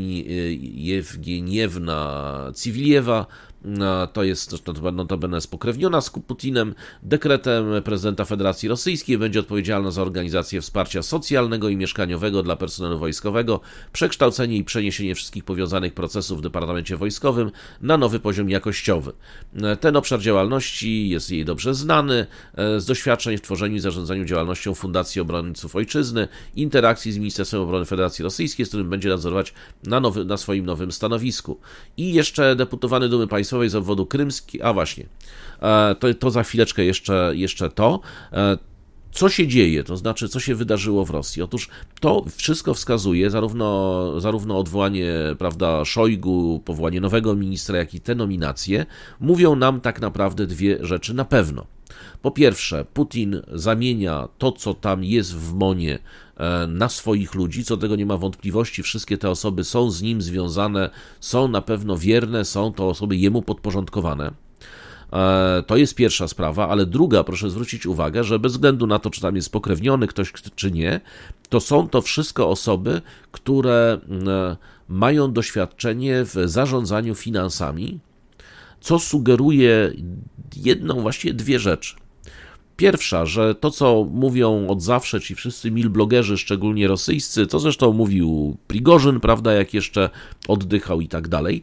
Jewgeniewna Cywiliewa, to jest notabene spokrewniona z Putinem, dekretem prezydenta Federacji Rosyjskiej będzie odpowiedzialna za organizację wsparcia socjalnego i mieszkaniowego dla personelu wojskowego, przekształcenie i przeniesienie wszystkich powiązanych procesów w Departamencie Wojskowym na nowy poziom jakościowy. Ten obszar działalności jest jej dobrze znany z doświadczeń w tworzeniu i zarządzaniu działalnością Fundacji Obrońców Ojczyzny, interakcji z Ministerstwem Obrony Federacji Rosyjskiej, z którym będzie nadzorować na swoim nowym stanowisku. I jeszcze deputowany Dumy Państwowej z obwodu krymski, to za chwileczkę jeszcze to. Co się dzieje, to znaczy co się wydarzyło w Rosji? Otóż to wszystko wskazuje, zarówno odwołanie, Szojgu, powołanie nowego ministra, jak i te nominacje, mówią nam tak naprawdę dwie rzeczy na pewno. Po pierwsze, Putin zamienia to, co tam jest w MON-ie, na swoich ludzi, co do tego nie ma wątpliwości, wszystkie te osoby są z nim związane, są na pewno wierne, są to osoby jemu podporządkowane. To jest pierwsza sprawa, ale druga, proszę zwrócić uwagę, że bez względu na to, czy tam jest spokrewniony ktoś, czy nie, to są to wszystko osoby, które mają doświadczenie w zarządzaniu finansami, co sugeruje właściwie dwie rzeczy. Pierwsza, że to, co mówią od zawsze ci wszyscy milblogerzy, szczególnie rosyjscy, co zresztą mówił Prigorzyn, jak jeszcze oddychał i tak dalej,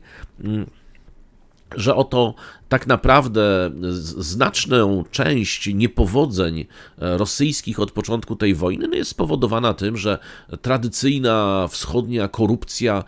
że oto tak naprawdę znaczną część niepowodzeń rosyjskich od początku tej wojny jest spowodowana tym, że tradycyjna wschodnia korupcja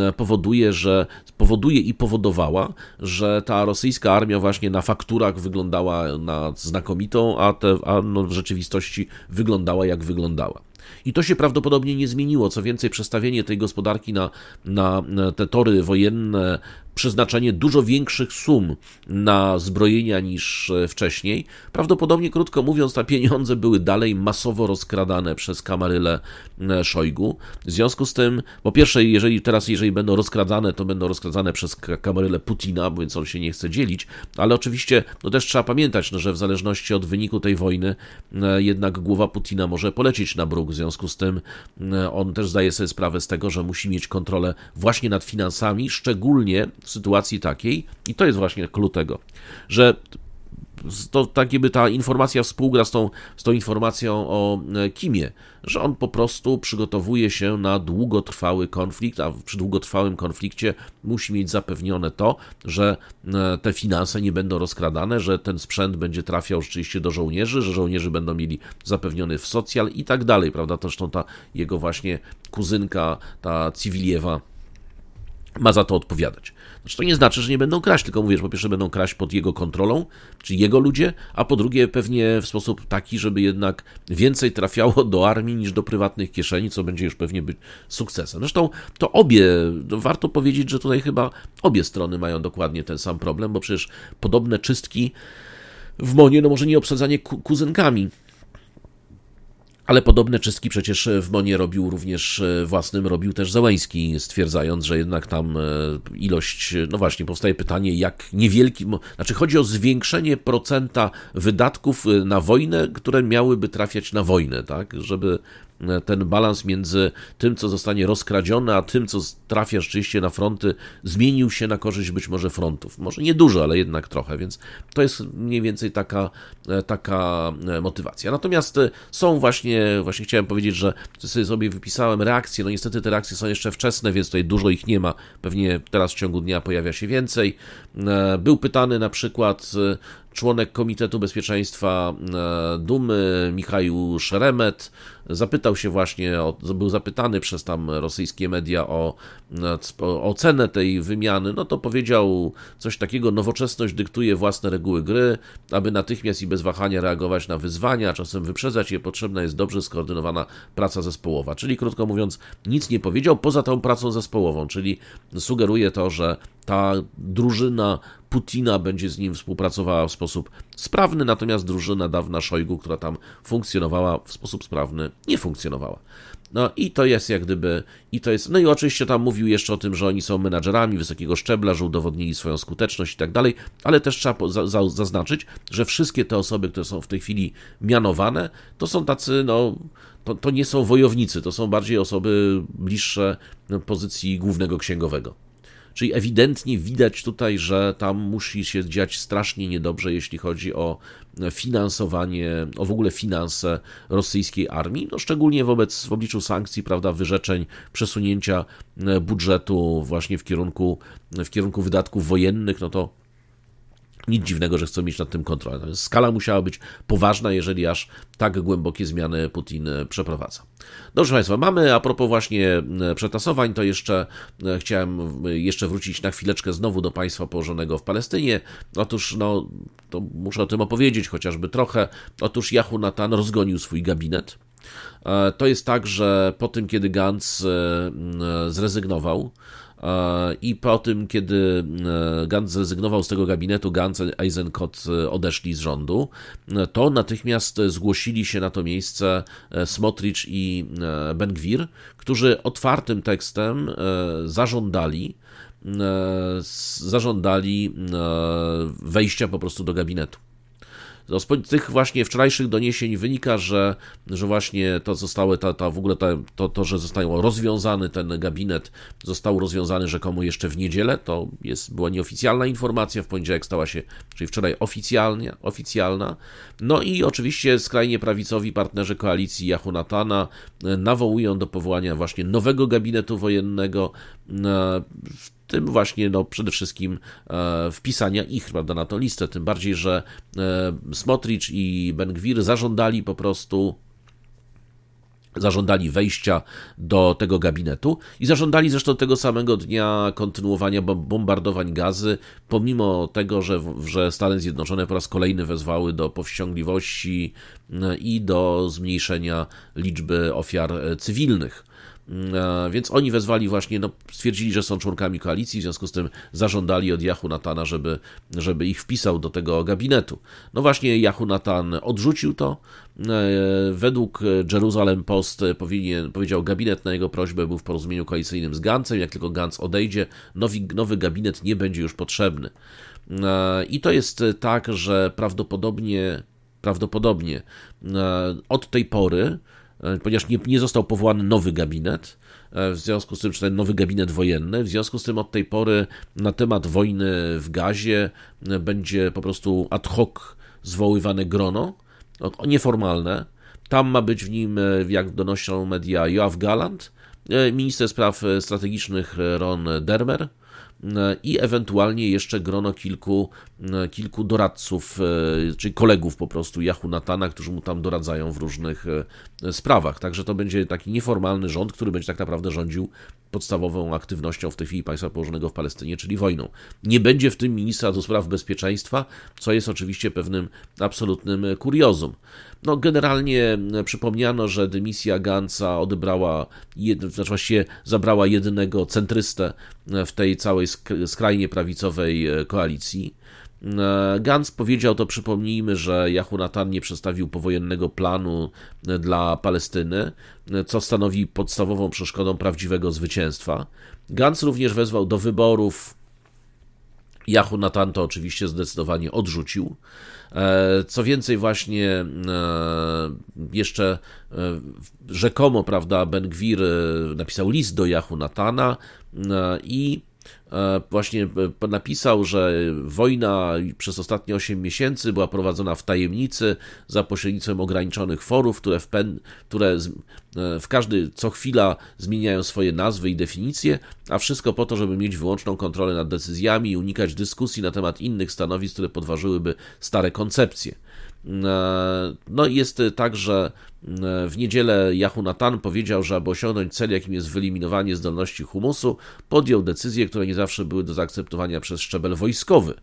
powodowała, że ta rosyjska armia właśnie na fakturach wyglądała na znakomitą, a w rzeczywistości wyglądała jak wyglądała. I to się prawdopodobnie nie zmieniło. Co więcej, przestawienie tej gospodarki na te tory wojenne, przeznaczenie dużo większych sum na zbrojenia niż wcześniej, prawdopodobnie, krótko mówiąc, te pieniądze były dalej masowo rozkradane przez kamaryle Szojgu. W związku z tym, po pierwsze, jeżeli będą rozkradane, to będą rozkradane przez kamaryle Putina, więc on się nie chce dzielić, ale oczywiście też trzeba pamiętać, że w zależności od wyniku tej wojny jednak głowa Putina może polecieć na bruk. W związku z tym on też zdaje sobie sprawę z tego, że musi mieć kontrolę właśnie nad finansami, szczególnie w sytuacji takiej, i to jest właśnie klucz tego, że to tak jakby ta informacja współgra z tą informacją o Kimie, że on po prostu przygotowuje się na długotrwały konflikt, a przy długotrwałym konflikcie musi mieć zapewnione to, że te finanse nie będą rozkradane, że ten sprzęt będzie trafiał rzeczywiście do żołnierzy, że żołnierze będą mieli zapewniony w socjal i tak dalej, prawda? To zresztą ta jego właśnie kuzynka, ta Cywiliewa, ma za to odpowiadać. Znaczy, to nie znaczy, że nie będą kraść, tylko mówię, że po pierwsze będą kraść pod jego kontrolą, czyli jego ludzie, a po drugie pewnie w sposób taki, żeby jednak więcej trafiało do armii niż do prywatnych kieszeni, co będzie już pewnie być sukcesem. Zresztą to warto powiedzieć, że tutaj chyba obie strony mają dokładnie ten sam problem, bo przecież podobne czystki w MON-ie, może nie obsadzanie kuzynkami, ale podobne czystki przecież w MON-ie robił też Zełenski, stwierdzając, że jednak tam ilość, powstaje pytanie, jak niewielki, chodzi o zwiększenie procenta wydatków na wojnę, które miałyby trafiać na wojnę, tak, żeby ten balans między tym, co zostanie rozkradzione, a tym, co trafia rzeczywiście na fronty, zmienił się na korzyść być może frontów. Może nie dużo, ale jednak trochę, więc to jest mniej więcej taka motywacja. Natomiast są właśnie chciałem powiedzieć, że sobie wypisałem reakcje, no niestety te reakcje są jeszcze wczesne, więc tutaj dużo ich nie ma, pewnie teraz w ciągu dnia pojawia się więcej. Był pytany na przykład członek Komitetu Bezpieczeństwa Dumy Michał Szeremet, zapytał się właśnie, był zapytany przez tam rosyjskie media o ocenę tej wymiany, no to powiedział coś takiego: nowoczesność dyktuje własne reguły gry, aby natychmiast i bez wahania reagować na wyzwania, a czasem wyprzedzać je, potrzebna jest dobrze skoordynowana praca zespołowa. Czyli krótko mówiąc, nic nie powiedział poza tą pracą zespołową, czyli sugeruje to, że ta drużyna Putina będzie z nim współpracowała w sposób sprawny, natomiast drużyna dawna Szojgu, która tam funkcjonowała w sposób sprawny, nie funkcjonowała. No i to jest jak gdyby, no i oczywiście tam mówił jeszcze o tym, że oni są menadżerami wysokiego szczebla, że udowodnili swoją skuteczność i tak dalej, ale też trzeba zaznaczyć, że wszystkie te osoby, które są w tej chwili mianowane, to są tacy, no, to nie są wojownicy, to są bardziej osoby bliższe pozycji głównego księgowego. Czyli ewidentnie widać tutaj, że tam musi się dziać strasznie niedobrze, jeśli chodzi o finansowanie, o w ogóle finanse rosyjskiej armii, no szczególnie w obliczu sankcji, prawda, wyrzeczeń, przesunięcia budżetu właśnie w kierunku wydatków wojennych, no to nic dziwnego, że chcą mieć nad tym kontrolę. Skala musiała być poważna, jeżeli aż tak głębokie zmiany Putin przeprowadza. Dobrze Państwa, mamy, a propos właśnie przetasowań, to jeszcze chciałem wrócić na chwileczkę znowu do państwa położonego w Palestynie. Otóż, no, to muszę o tym opowiedzieć chociażby trochę. Otóż Jehonatan rozgonił swój gabinet. To jest tak, że po tym, kiedy Gantz zrezygnował, i po tym, kiedy Gantz zrezygnował z tego gabinetu, Gantz i Eisenkot odeszli z rządu, to natychmiast zgłosili się na to miejsce Smotrich i Ben-Gvir, którzy otwartym tekstem zażądali wejścia po prostu do gabinetu. Z tych właśnie wczorajszych doniesień wynika, że właśnie to zostało, że zostało rozwiązany ten gabinet, został rozwiązany rzekomo jeszcze w niedzielę, to była nieoficjalna informacja, w poniedziałek stała się, czyli wczoraj oficjalna. No i oczywiście skrajnie prawicowi partnerzy koalicji Jehonatana nawołują do powołania właśnie nowego gabinetu wojennego, w tym właśnie przede wszystkim wpisania ich, prawda, na tę listę, tym bardziej, że Smotrich i Ben-Gvir zażądali wejścia do tego gabinetu i zażądali zresztą tego samego dnia kontynuowania bombardowań Gazy, pomimo tego, że Stany Zjednoczone po raz kolejny wezwały do powściągliwości i do zmniejszenia liczby ofiar cywilnych. Więc oni wezwali właśnie, stwierdzili, że są członkami koalicji, w związku z tym zażądali od Jehonatana, żeby ich wpisał do tego gabinetu. No właśnie Jehonatan odrzucił to. Według Jerusalem Post powiedział, gabinet na jego prośbę był w porozumieniu koalicyjnym z Gantzem, jak tylko Gantz odejdzie, nowy gabinet nie będzie już potrzebny. I to jest tak, że prawdopodobnie od tej pory, ponieważ nie został powołany nowy gabinet, w związku z tym, czy ten nowy gabinet wojenny, w związku z tym od tej pory na temat wojny w Gazie będzie po prostu ad hoc zwoływane grono, nieformalne. Tam ma być w nim, jak donoszą media, Yoav Gallant, minister spraw strategicznych Ron Dermer i ewentualnie jeszcze grono kilku doradców, czyli kolegów po prostu Jehonatana, którzy mu tam doradzają w różnych sprawach. Także to będzie taki nieformalny rząd, który będzie tak naprawdę rządził podstawową aktywnością w tej chwili państwa położonego w Palestynie, czyli wojną. Nie będzie w tym ministra do spraw bezpieczeństwa, co jest oczywiście pewnym absolutnym kuriozum. Generalnie przypomniano, że dymisja Gantza właściwie zabrała jedynego centrystę w tej całej skrajnie prawicowej koalicji. Gantz powiedział, to przypomnijmy, że Jehonatan nie przedstawił powojennego planu dla Palestyny, co stanowi podstawową przeszkodą prawdziwego zwycięstwa. Gantz również wezwał do wyborów Jehonatan to oczywiście zdecydowanie odrzucił. Co więcej, właśnie jeszcze rzekomo, prawda, Ben-Gwir napisał list do Jehonatana i właśnie napisał, że wojna przez ostatnie 8 miesięcy była prowadzona w tajemnicy za pośrednictwem ograniczonych forów, które co chwila zmieniają swoje nazwy i definicje, a wszystko po to, żeby mieć wyłączną kontrolę nad decyzjami i unikać dyskusji na temat innych stanowisk, które podważyłyby stare koncepcje. No i jest tak, że w niedzielę Jehonatan powiedział, że aby osiągnąć cel, jakim jest wyeliminowanie zdolności humusu, podjął decyzje, które nie zawsze były do zaakceptowania przez szczebel wojskowy.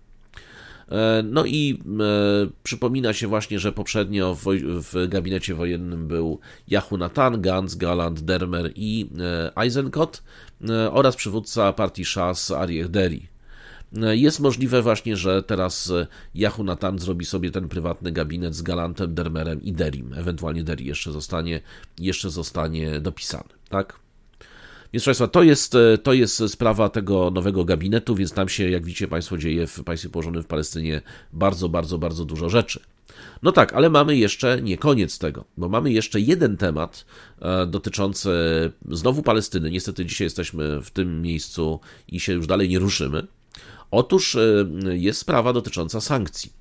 No i przypomina się właśnie, że poprzednio w gabinecie wojennym był Jehonatan, Gantz, Galland, Dermer i Eisenkot oraz przywódca partii Shas Aryeh Deri. Jest możliwe właśnie, że teraz Jehonatan zrobi sobie ten prywatny gabinet z Gallantem, Dermerem i Derim. Ewentualnie Deri jeszcze zostanie dopisany, tak? Więc Państwa, to jest sprawa tego nowego gabinetu, więc tam się, jak widzicie Państwo, dzieje w państwie położonym w Palestynie bardzo, bardzo, bardzo dużo rzeczy. No tak, ale mamy jeszcze nie koniec tego, bo mamy jeszcze jeden temat dotyczący znowu Palestyny. Niestety dzisiaj jesteśmy w tym miejscu i się już dalej nie ruszymy. Otóż jest sprawa dotycząca sankcji.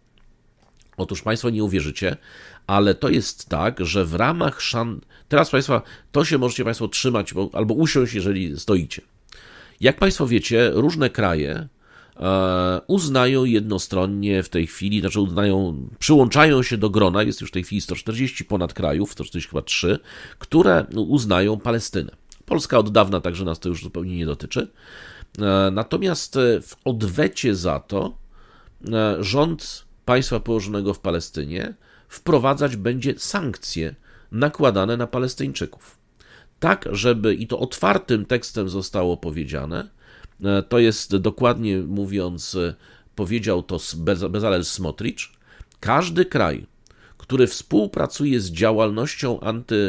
Otóż Państwo nie uwierzycie, ale to jest tak, że w ramach teraz Państwa, to się możecie Państwo trzymać albo usiąść, jeżeli stoicie. Jak Państwo wiecie, różne kraje uznają jednostronnie w tej chwili, przyłączają się do grona, jest już w tej chwili 140 ponad krajów, 140 chyba 3, które uznają Palestynę. Polska od dawna, także nas to już zupełnie nie dotyczy. Natomiast w odwecie za to rząd państwa położonego w Palestynie wprowadzać będzie sankcje nakładane na Palestyńczyków. Tak, żeby, i to otwartym tekstem zostało powiedziane, to jest dokładnie mówiąc, powiedział to Bezalel Smotrich, każdy kraj, który współpracuje z działalnością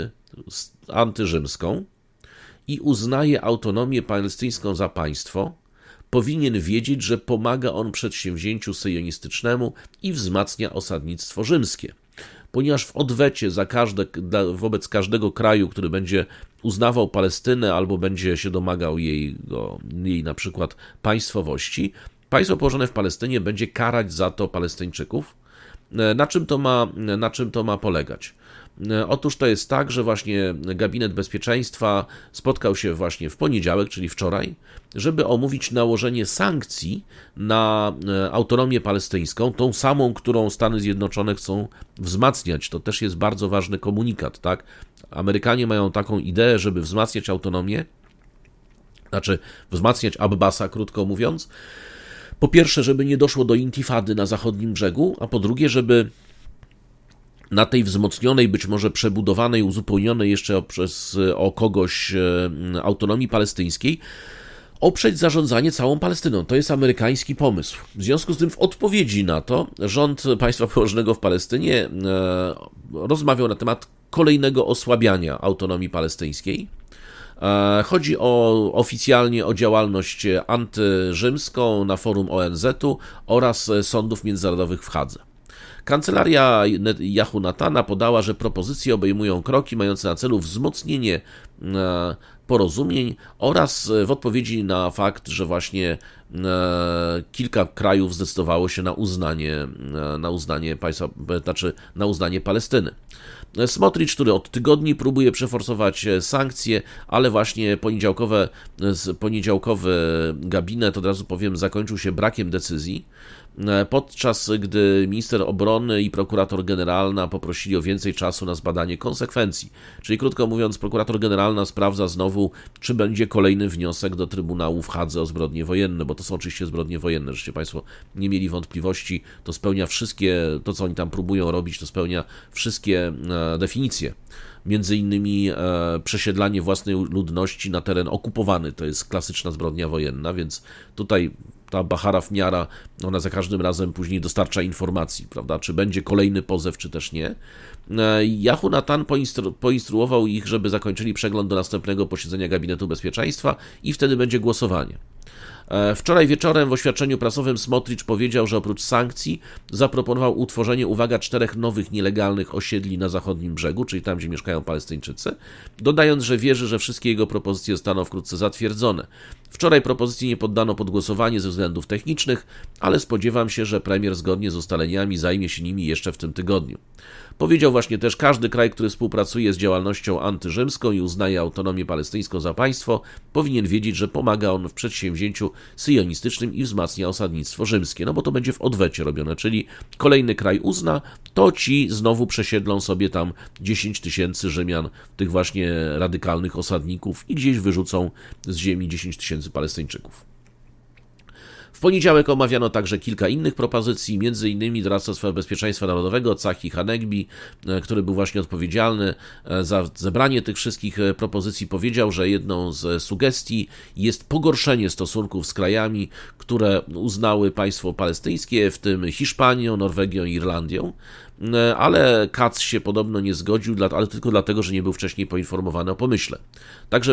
antyrzymską i uznaje autonomię palestyńską za państwo, powinien wiedzieć, że pomaga on przedsięwzięciu syjonistycznemu i wzmacnia osadnictwo rzymskie. Ponieważ w odwecie wobec każdego kraju, który będzie uznawał Palestynę albo będzie się domagał jej na przykład państwowości, państwo położone w Palestynie będzie karać za to Palestyńczyków. Na czym to ma polegać? Otóż to jest tak, że właśnie Gabinet Bezpieczeństwa spotkał się właśnie w poniedziałek, czyli wczoraj, żeby omówić nałożenie sankcji na autonomię palestyńską, tą samą, którą Stany Zjednoczone chcą wzmacniać. To też jest bardzo ważny komunikat, tak? Amerykanie mają taką ideę, żeby wzmacniać autonomię, znaczy wzmacniać Abbasa, krótko mówiąc. Po pierwsze, żeby nie doszło do intifady na zachodnim brzegu, a po drugie, żeby na tej wzmocnionej, być może przebudowanej, uzupełnionej jeszcze o kogoś autonomii palestyńskiej, oprzeć zarządzanie całą Palestyną. To jest amerykański pomysł. W związku z tym w odpowiedzi na to rząd państwa położonego w Palestynie rozmawiał na temat kolejnego osłabiania autonomii palestyńskiej. Chodzi oficjalnie o działalność antyrzymską na forum ONZ-u oraz sądów międzynarodowych w Hadze. Kancelaria Jehonatana podała, że propozycje obejmują kroki mające na celu wzmocnienie porozumień oraz w odpowiedzi na fakt, że właśnie kilka krajów zdecydowało się na uznanie państwa, znaczy na uznanie Palestyny. Smotrich, który od tygodni próbuje przeforsować sankcje, ale właśnie poniedziałkowy gabinet, od razu powiem, zakończył się brakiem decyzji, podczas gdy minister obrony i prokurator generalna poprosili o więcej czasu na zbadanie konsekwencji. Czyli krótko mówiąc, prokurator generalna sprawdza znowu, czy będzie kolejny wniosek do Trybunału w Hadze o zbrodnie wojenne, bo to są oczywiście zbrodnie wojenne, żeście Państwo nie mieli wątpliwości, to spełnia to co oni tam próbują robić, to spełnia wszystkie definicje. Między innymi przesiedlanie własnej ludności na teren okupowany, to jest klasyczna zbrodnia wojenna, więc tutaj ta Baharaf Miara, ona za każdym razem później dostarcza informacji, prawda, czy będzie kolejny pozew, czy też nie. Jehonatan poinstruował ich, żeby zakończyli przegląd do następnego posiedzenia Gabinetu Bezpieczeństwa i wtedy będzie głosowanie. Wczoraj wieczorem w oświadczeniu prasowym Smotrich powiedział, że oprócz sankcji zaproponował utworzenie, uwaga, 4 nowych nielegalnych osiedli na zachodnim brzegu, czyli tam, gdzie mieszkają Palestyńczycy, dodając, że wierzy, że wszystkie jego propozycje zostaną wkrótce zatwierdzone. Wczoraj propozycji nie poddano pod głosowanie ze względów technicznych, ale spodziewam się, że premier zgodnie z ustaleniami zajmie się nimi jeszcze w tym tygodniu. Powiedział właśnie też, każdy kraj, który współpracuje z działalnością antyrzymską i uznaje autonomię palestyńską za państwo, powinien wiedzieć, że pomaga on w przedsięwzięciu syjonistycznym i wzmacnia osadnictwo rzymskie. No bo to będzie w odwecie robione, czyli kolejny kraj uzna, to ci znowu przesiedlą sobie tam 10 000 Rzymian, tych właśnie radykalnych osadników i gdzieś wyrzucą z ziemi 10 000 Palestyńczyków. W poniedziałek omawiano także kilka innych propozycji, m.in. doradca bezpieczeństwa narodowego Tzachi Hanegbi, który był właśnie odpowiedzialny za zebranie tych wszystkich propozycji, powiedział, że jedną z sugestii jest pogorszenie stosunków z krajami, które uznały państwo palestyńskie, w tym Hiszpanią, Norwegią i Irlandią. Ale Katz się podobno nie zgodził, ale tylko dlatego, że nie był wcześniej poinformowany o pomyśle. Także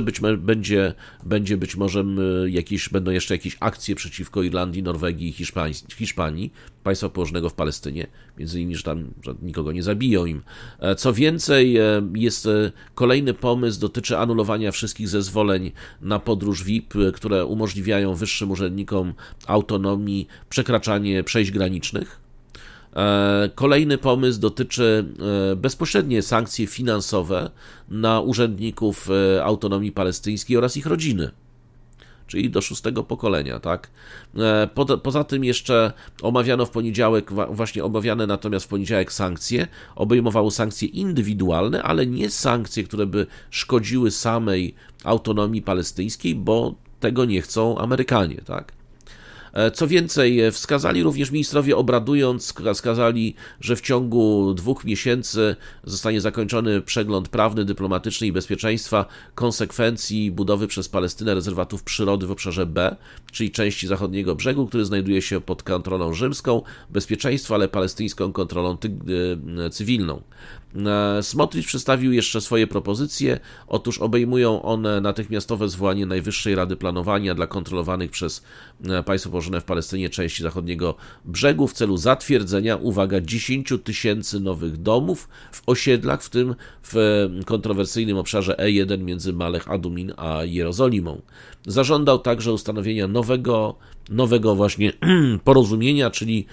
będą jeszcze jakieś akcje przeciwko Irlandii, Norwegii i Hiszpanii, państwa położonego w Palestynie, między innymi, że tam nikogo nie zabiją im. Co więcej, jest kolejny pomysł, dotyczy anulowania wszystkich zezwoleń na podróż VIP, które umożliwiają wyższym urzędnikom autonomii przekraczanie przejść granicznych. Kolejny pomysł dotyczy bezpośrednie sankcje finansowe na urzędników autonomii palestyńskiej oraz ich rodziny, czyli do 6. pokolenia, tak? Poza tym jeszcze omawiane natomiast w poniedziałek sankcje, obejmowały sankcje indywidualne, ale nie sankcje, które by szkodziły samej autonomii palestyńskiej, bo tego nie chcą Amerykanie, tak? Co więcej, wskazali również ministrowie obradując, wskazali, że w ciągu 2 miesięcy zostanie zakończony przegląd prawny, dyplomatyczny i bezpieczeństwa konsekwencji budowy przez Palestynę rezerwatów przyrody w obszarze B, czyli części zachodniego brzegu, który znajduje się pod kontrolą rzymską, bezpieczeństwa, ale palestyńską kontrolą cywilną. Smotrich przedstawił jeszcze swoje propozycje. Otóż obejmują one natychmiastowe zwołanie Najwyższej Rady Planowania dla kontrolowanych przez państwo położone w Palestynie części zachodniego brzegu w celu zatwierdzenia, uwaga, 10 000 nowych domów w osiedlach, w tym w kontrowersyjnym obszarze E1 między Malech Adumin a Jerozolimą. Zażądał także ustanowienia nowego właśnie porozumienia, czyli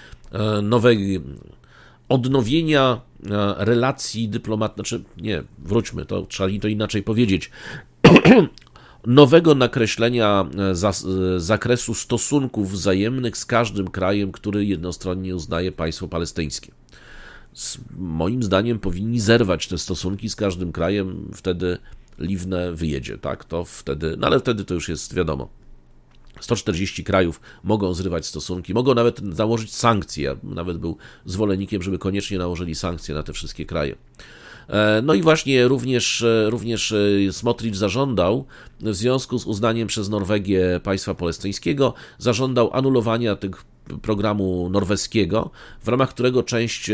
odnowienia relacji dyplomatycznych, trzeba to inaczej powiedzieć, nowego nakreślenia zakresu stosunków wzajemnych z każdym krajem, który jednostronnie uznaje państwo palestyńskie. Moim zdaniem powinni zerwać te stosunki z każdym krajem, wtedy Livne wyjedzie, tak? Ale wtedy to już jest wiadomo. 140 krajów mogą zrywać stosunki, mogą nawet założyć sankcje. Ja nawet był zwolennikiem, żeby koniecznie nałożyli sankcje na te wszystkie kraje. No i właśnie również Smotrich zażądał, w związku z uznaniem przez Norwegię państwa palestyńskiego, zażądał anulowania tych programu norweskiego, w ramach którego część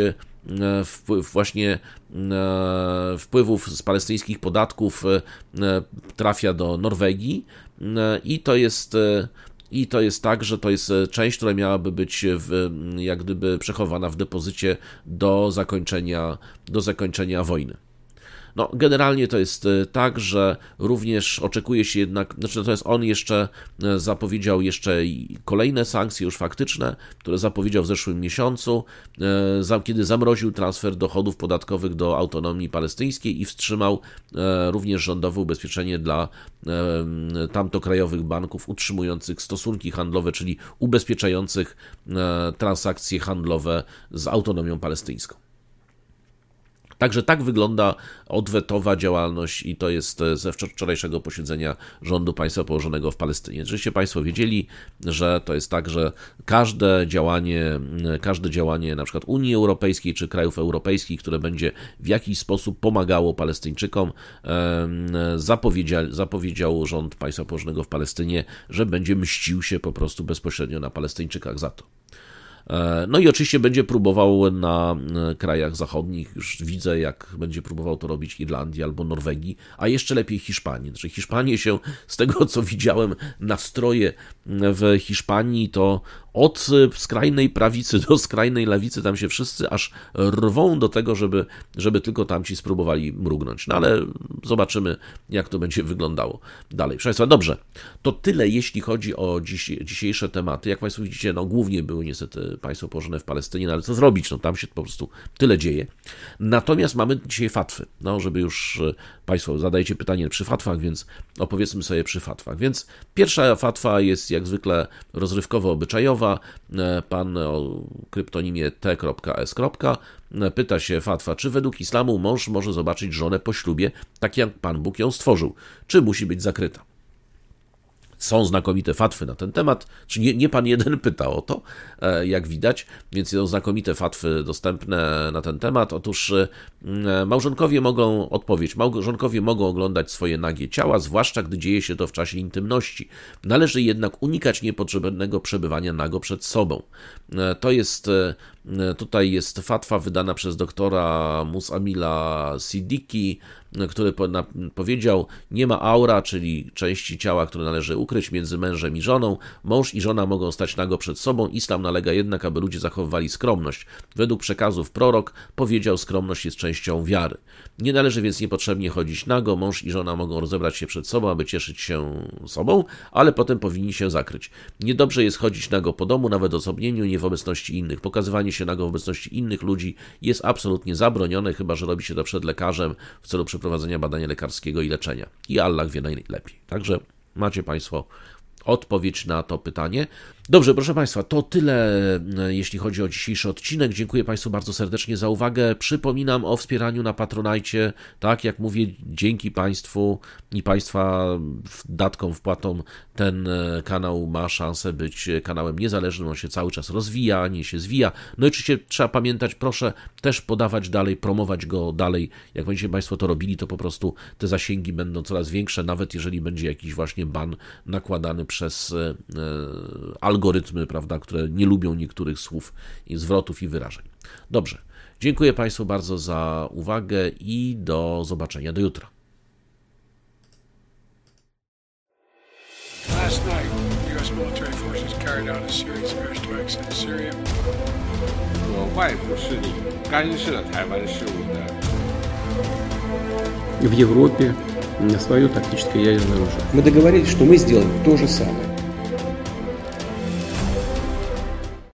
wpływów z palestyńskich podatków trafia do Norwegii i to jest tak, że to jest część, która miałaby być jak gdyby przechowana w depozycie do zakończenia wojny. No, generalnie to jest tak, że również oczekuje się jednak, on jeszcze zapowiedział kolejne sankcje już faktyczne, które zapowiedział w zeszłym miesiącu, kiedy zamroził transfer dochodów podatkowych do autonomii palestyńskiej i wstrzymał również rządowe ubezpieczenie dla tamtokrajowych banków utrzymujących stosunki handlowe, czyli ubezpieczających transakcje handlowe z autonomią palestyńską. Także tak wygląda odwetowa działalność i to jest ze wczorajszego posiedzenia rządu państwa położonego w Palestynie. Żebyście Państwo wiedzieli, że to jest tak, że każde działanie na przykład Unii Europejskiej czy krajów europejskich, które będzie w jakiś sposób pomagało Palestyńczykom, zapowiedział rząd państwa położonego w Palestynie, że będzie mścił się po prostu bezpośrednio na Palestyńczykach za to. No i oczywiście będzie próbował na krajach zachodnich, już widzę, jak będzie próbował to robić Irlandii albo Norwegii, a jeszcze lepiej Hiszpanii. Znaczy Hiszpanie się, z tego co widziałem, nastroje w Hiszpanii to od skrajnej prawicy do skrajnej lewicy, tam się wszyscy aż rwą do tego, żeby tylko tamci spróbowali mrugnąć. No ale zobaczymy, jak to będzie wyglądało dalej. Proszę Państwa, dobrze, to tyle, jeśli chodzi o dzisiejsze tematy. Jak Państwo widzicie, no głównie były niestety państwo położone w Palestynie, no ale co zrobić, no tam się po prostu tyle dzieje. Natomiast mamy dzisiaj fatwy, no żeby już Państwo zadajecie pytanie przy fatwach, więc opowiedzmy sobie przy fatwach. Więc pierwsza fatwa jest jak zwykle rozrywkowo-obyczajowa. Pan o kryptonimie t.s. pyta się fatwa, czy według islamu mąż może zobaczyć żonę po ślubie, tak jak Pan Bóg ją stworzył, czy musi być zakryta? Są znakomite fatwy na ten temat, czy nie pan jeden pyta o to, jak widać, więc są znakomite fatwy dostępne na ten temat. Otóż małżonkowie mogą oglądać swoje nagie ciała, zwłaszcza gdy dzieje się to w czasie intymności. Należy jednak unikać niepotrzebnego przebywania nago przed sobą. Tutaj jest fatwa wydana przez doktora Musamila Siddiqui, który powiedział, nie ma aura, czyli części ciała, które należy ukryć między mężem i żoną. Mąż i żona mogą stać nago przed sobą. Islam nalega jednak, aby ludzie zachowywali skromność. Według przekazów prorok powiedział, skromność jest częścią wiary. Nie należy więc niepotrzebnie chodzić nago. Mąż i żona mogą rozebrać się przed sobą, aby cieszyć się sobą, ale potem powinni się zakryć. Niedobrze jest chodzić nago po domu, nawet w osobnieniu, nie w obecności innych. Pokazywanie się nago w obecności innych ludzi jest absolutnie zabronione, chyba że robi się to przed lekarzem w celu przeprowadzenia badania lekarskiego i leczenia. I Allah wie najlepiej. Także macie Państwo odpowiedź na to pytanie. Dobrze, proszę Państwa, to tyle, jeśli chodzi o dzisiejszy odcinek. Dziękuję Państwu bardzo serdecznie za uwagę. Przypominam o wspieraniu na Patronite. Tak, jak mówię, dzięki Państwu i Państwa datkom, wpłatom ten kanał ma szansę być kanałem niezależnym. On się cały czas rozwija, nie się zwija. No i oczywiście trzeba pamiętać, proszę też podawać dalej, promować go dalej. Jak będziecie Państwo to robili, to po prostu te zasięgi będą coraz większe, nawet jeżeli będzie jakiś właśnie ban nakładany przez algorytmy, prawda, które nie lubią niektórych słów, zwrotów i wyrażeń. Dobrze, dziękuję Państwu bardzo za uwagę i do zobaczenia, do jutra. Last night, U.S. military forces carried out a series of airstrikes in Syria. 有外部势力干涉台湾事务的。 В Европе свое тактическое ядерное оружие. Мы договорились, что мы сделаем то же самое.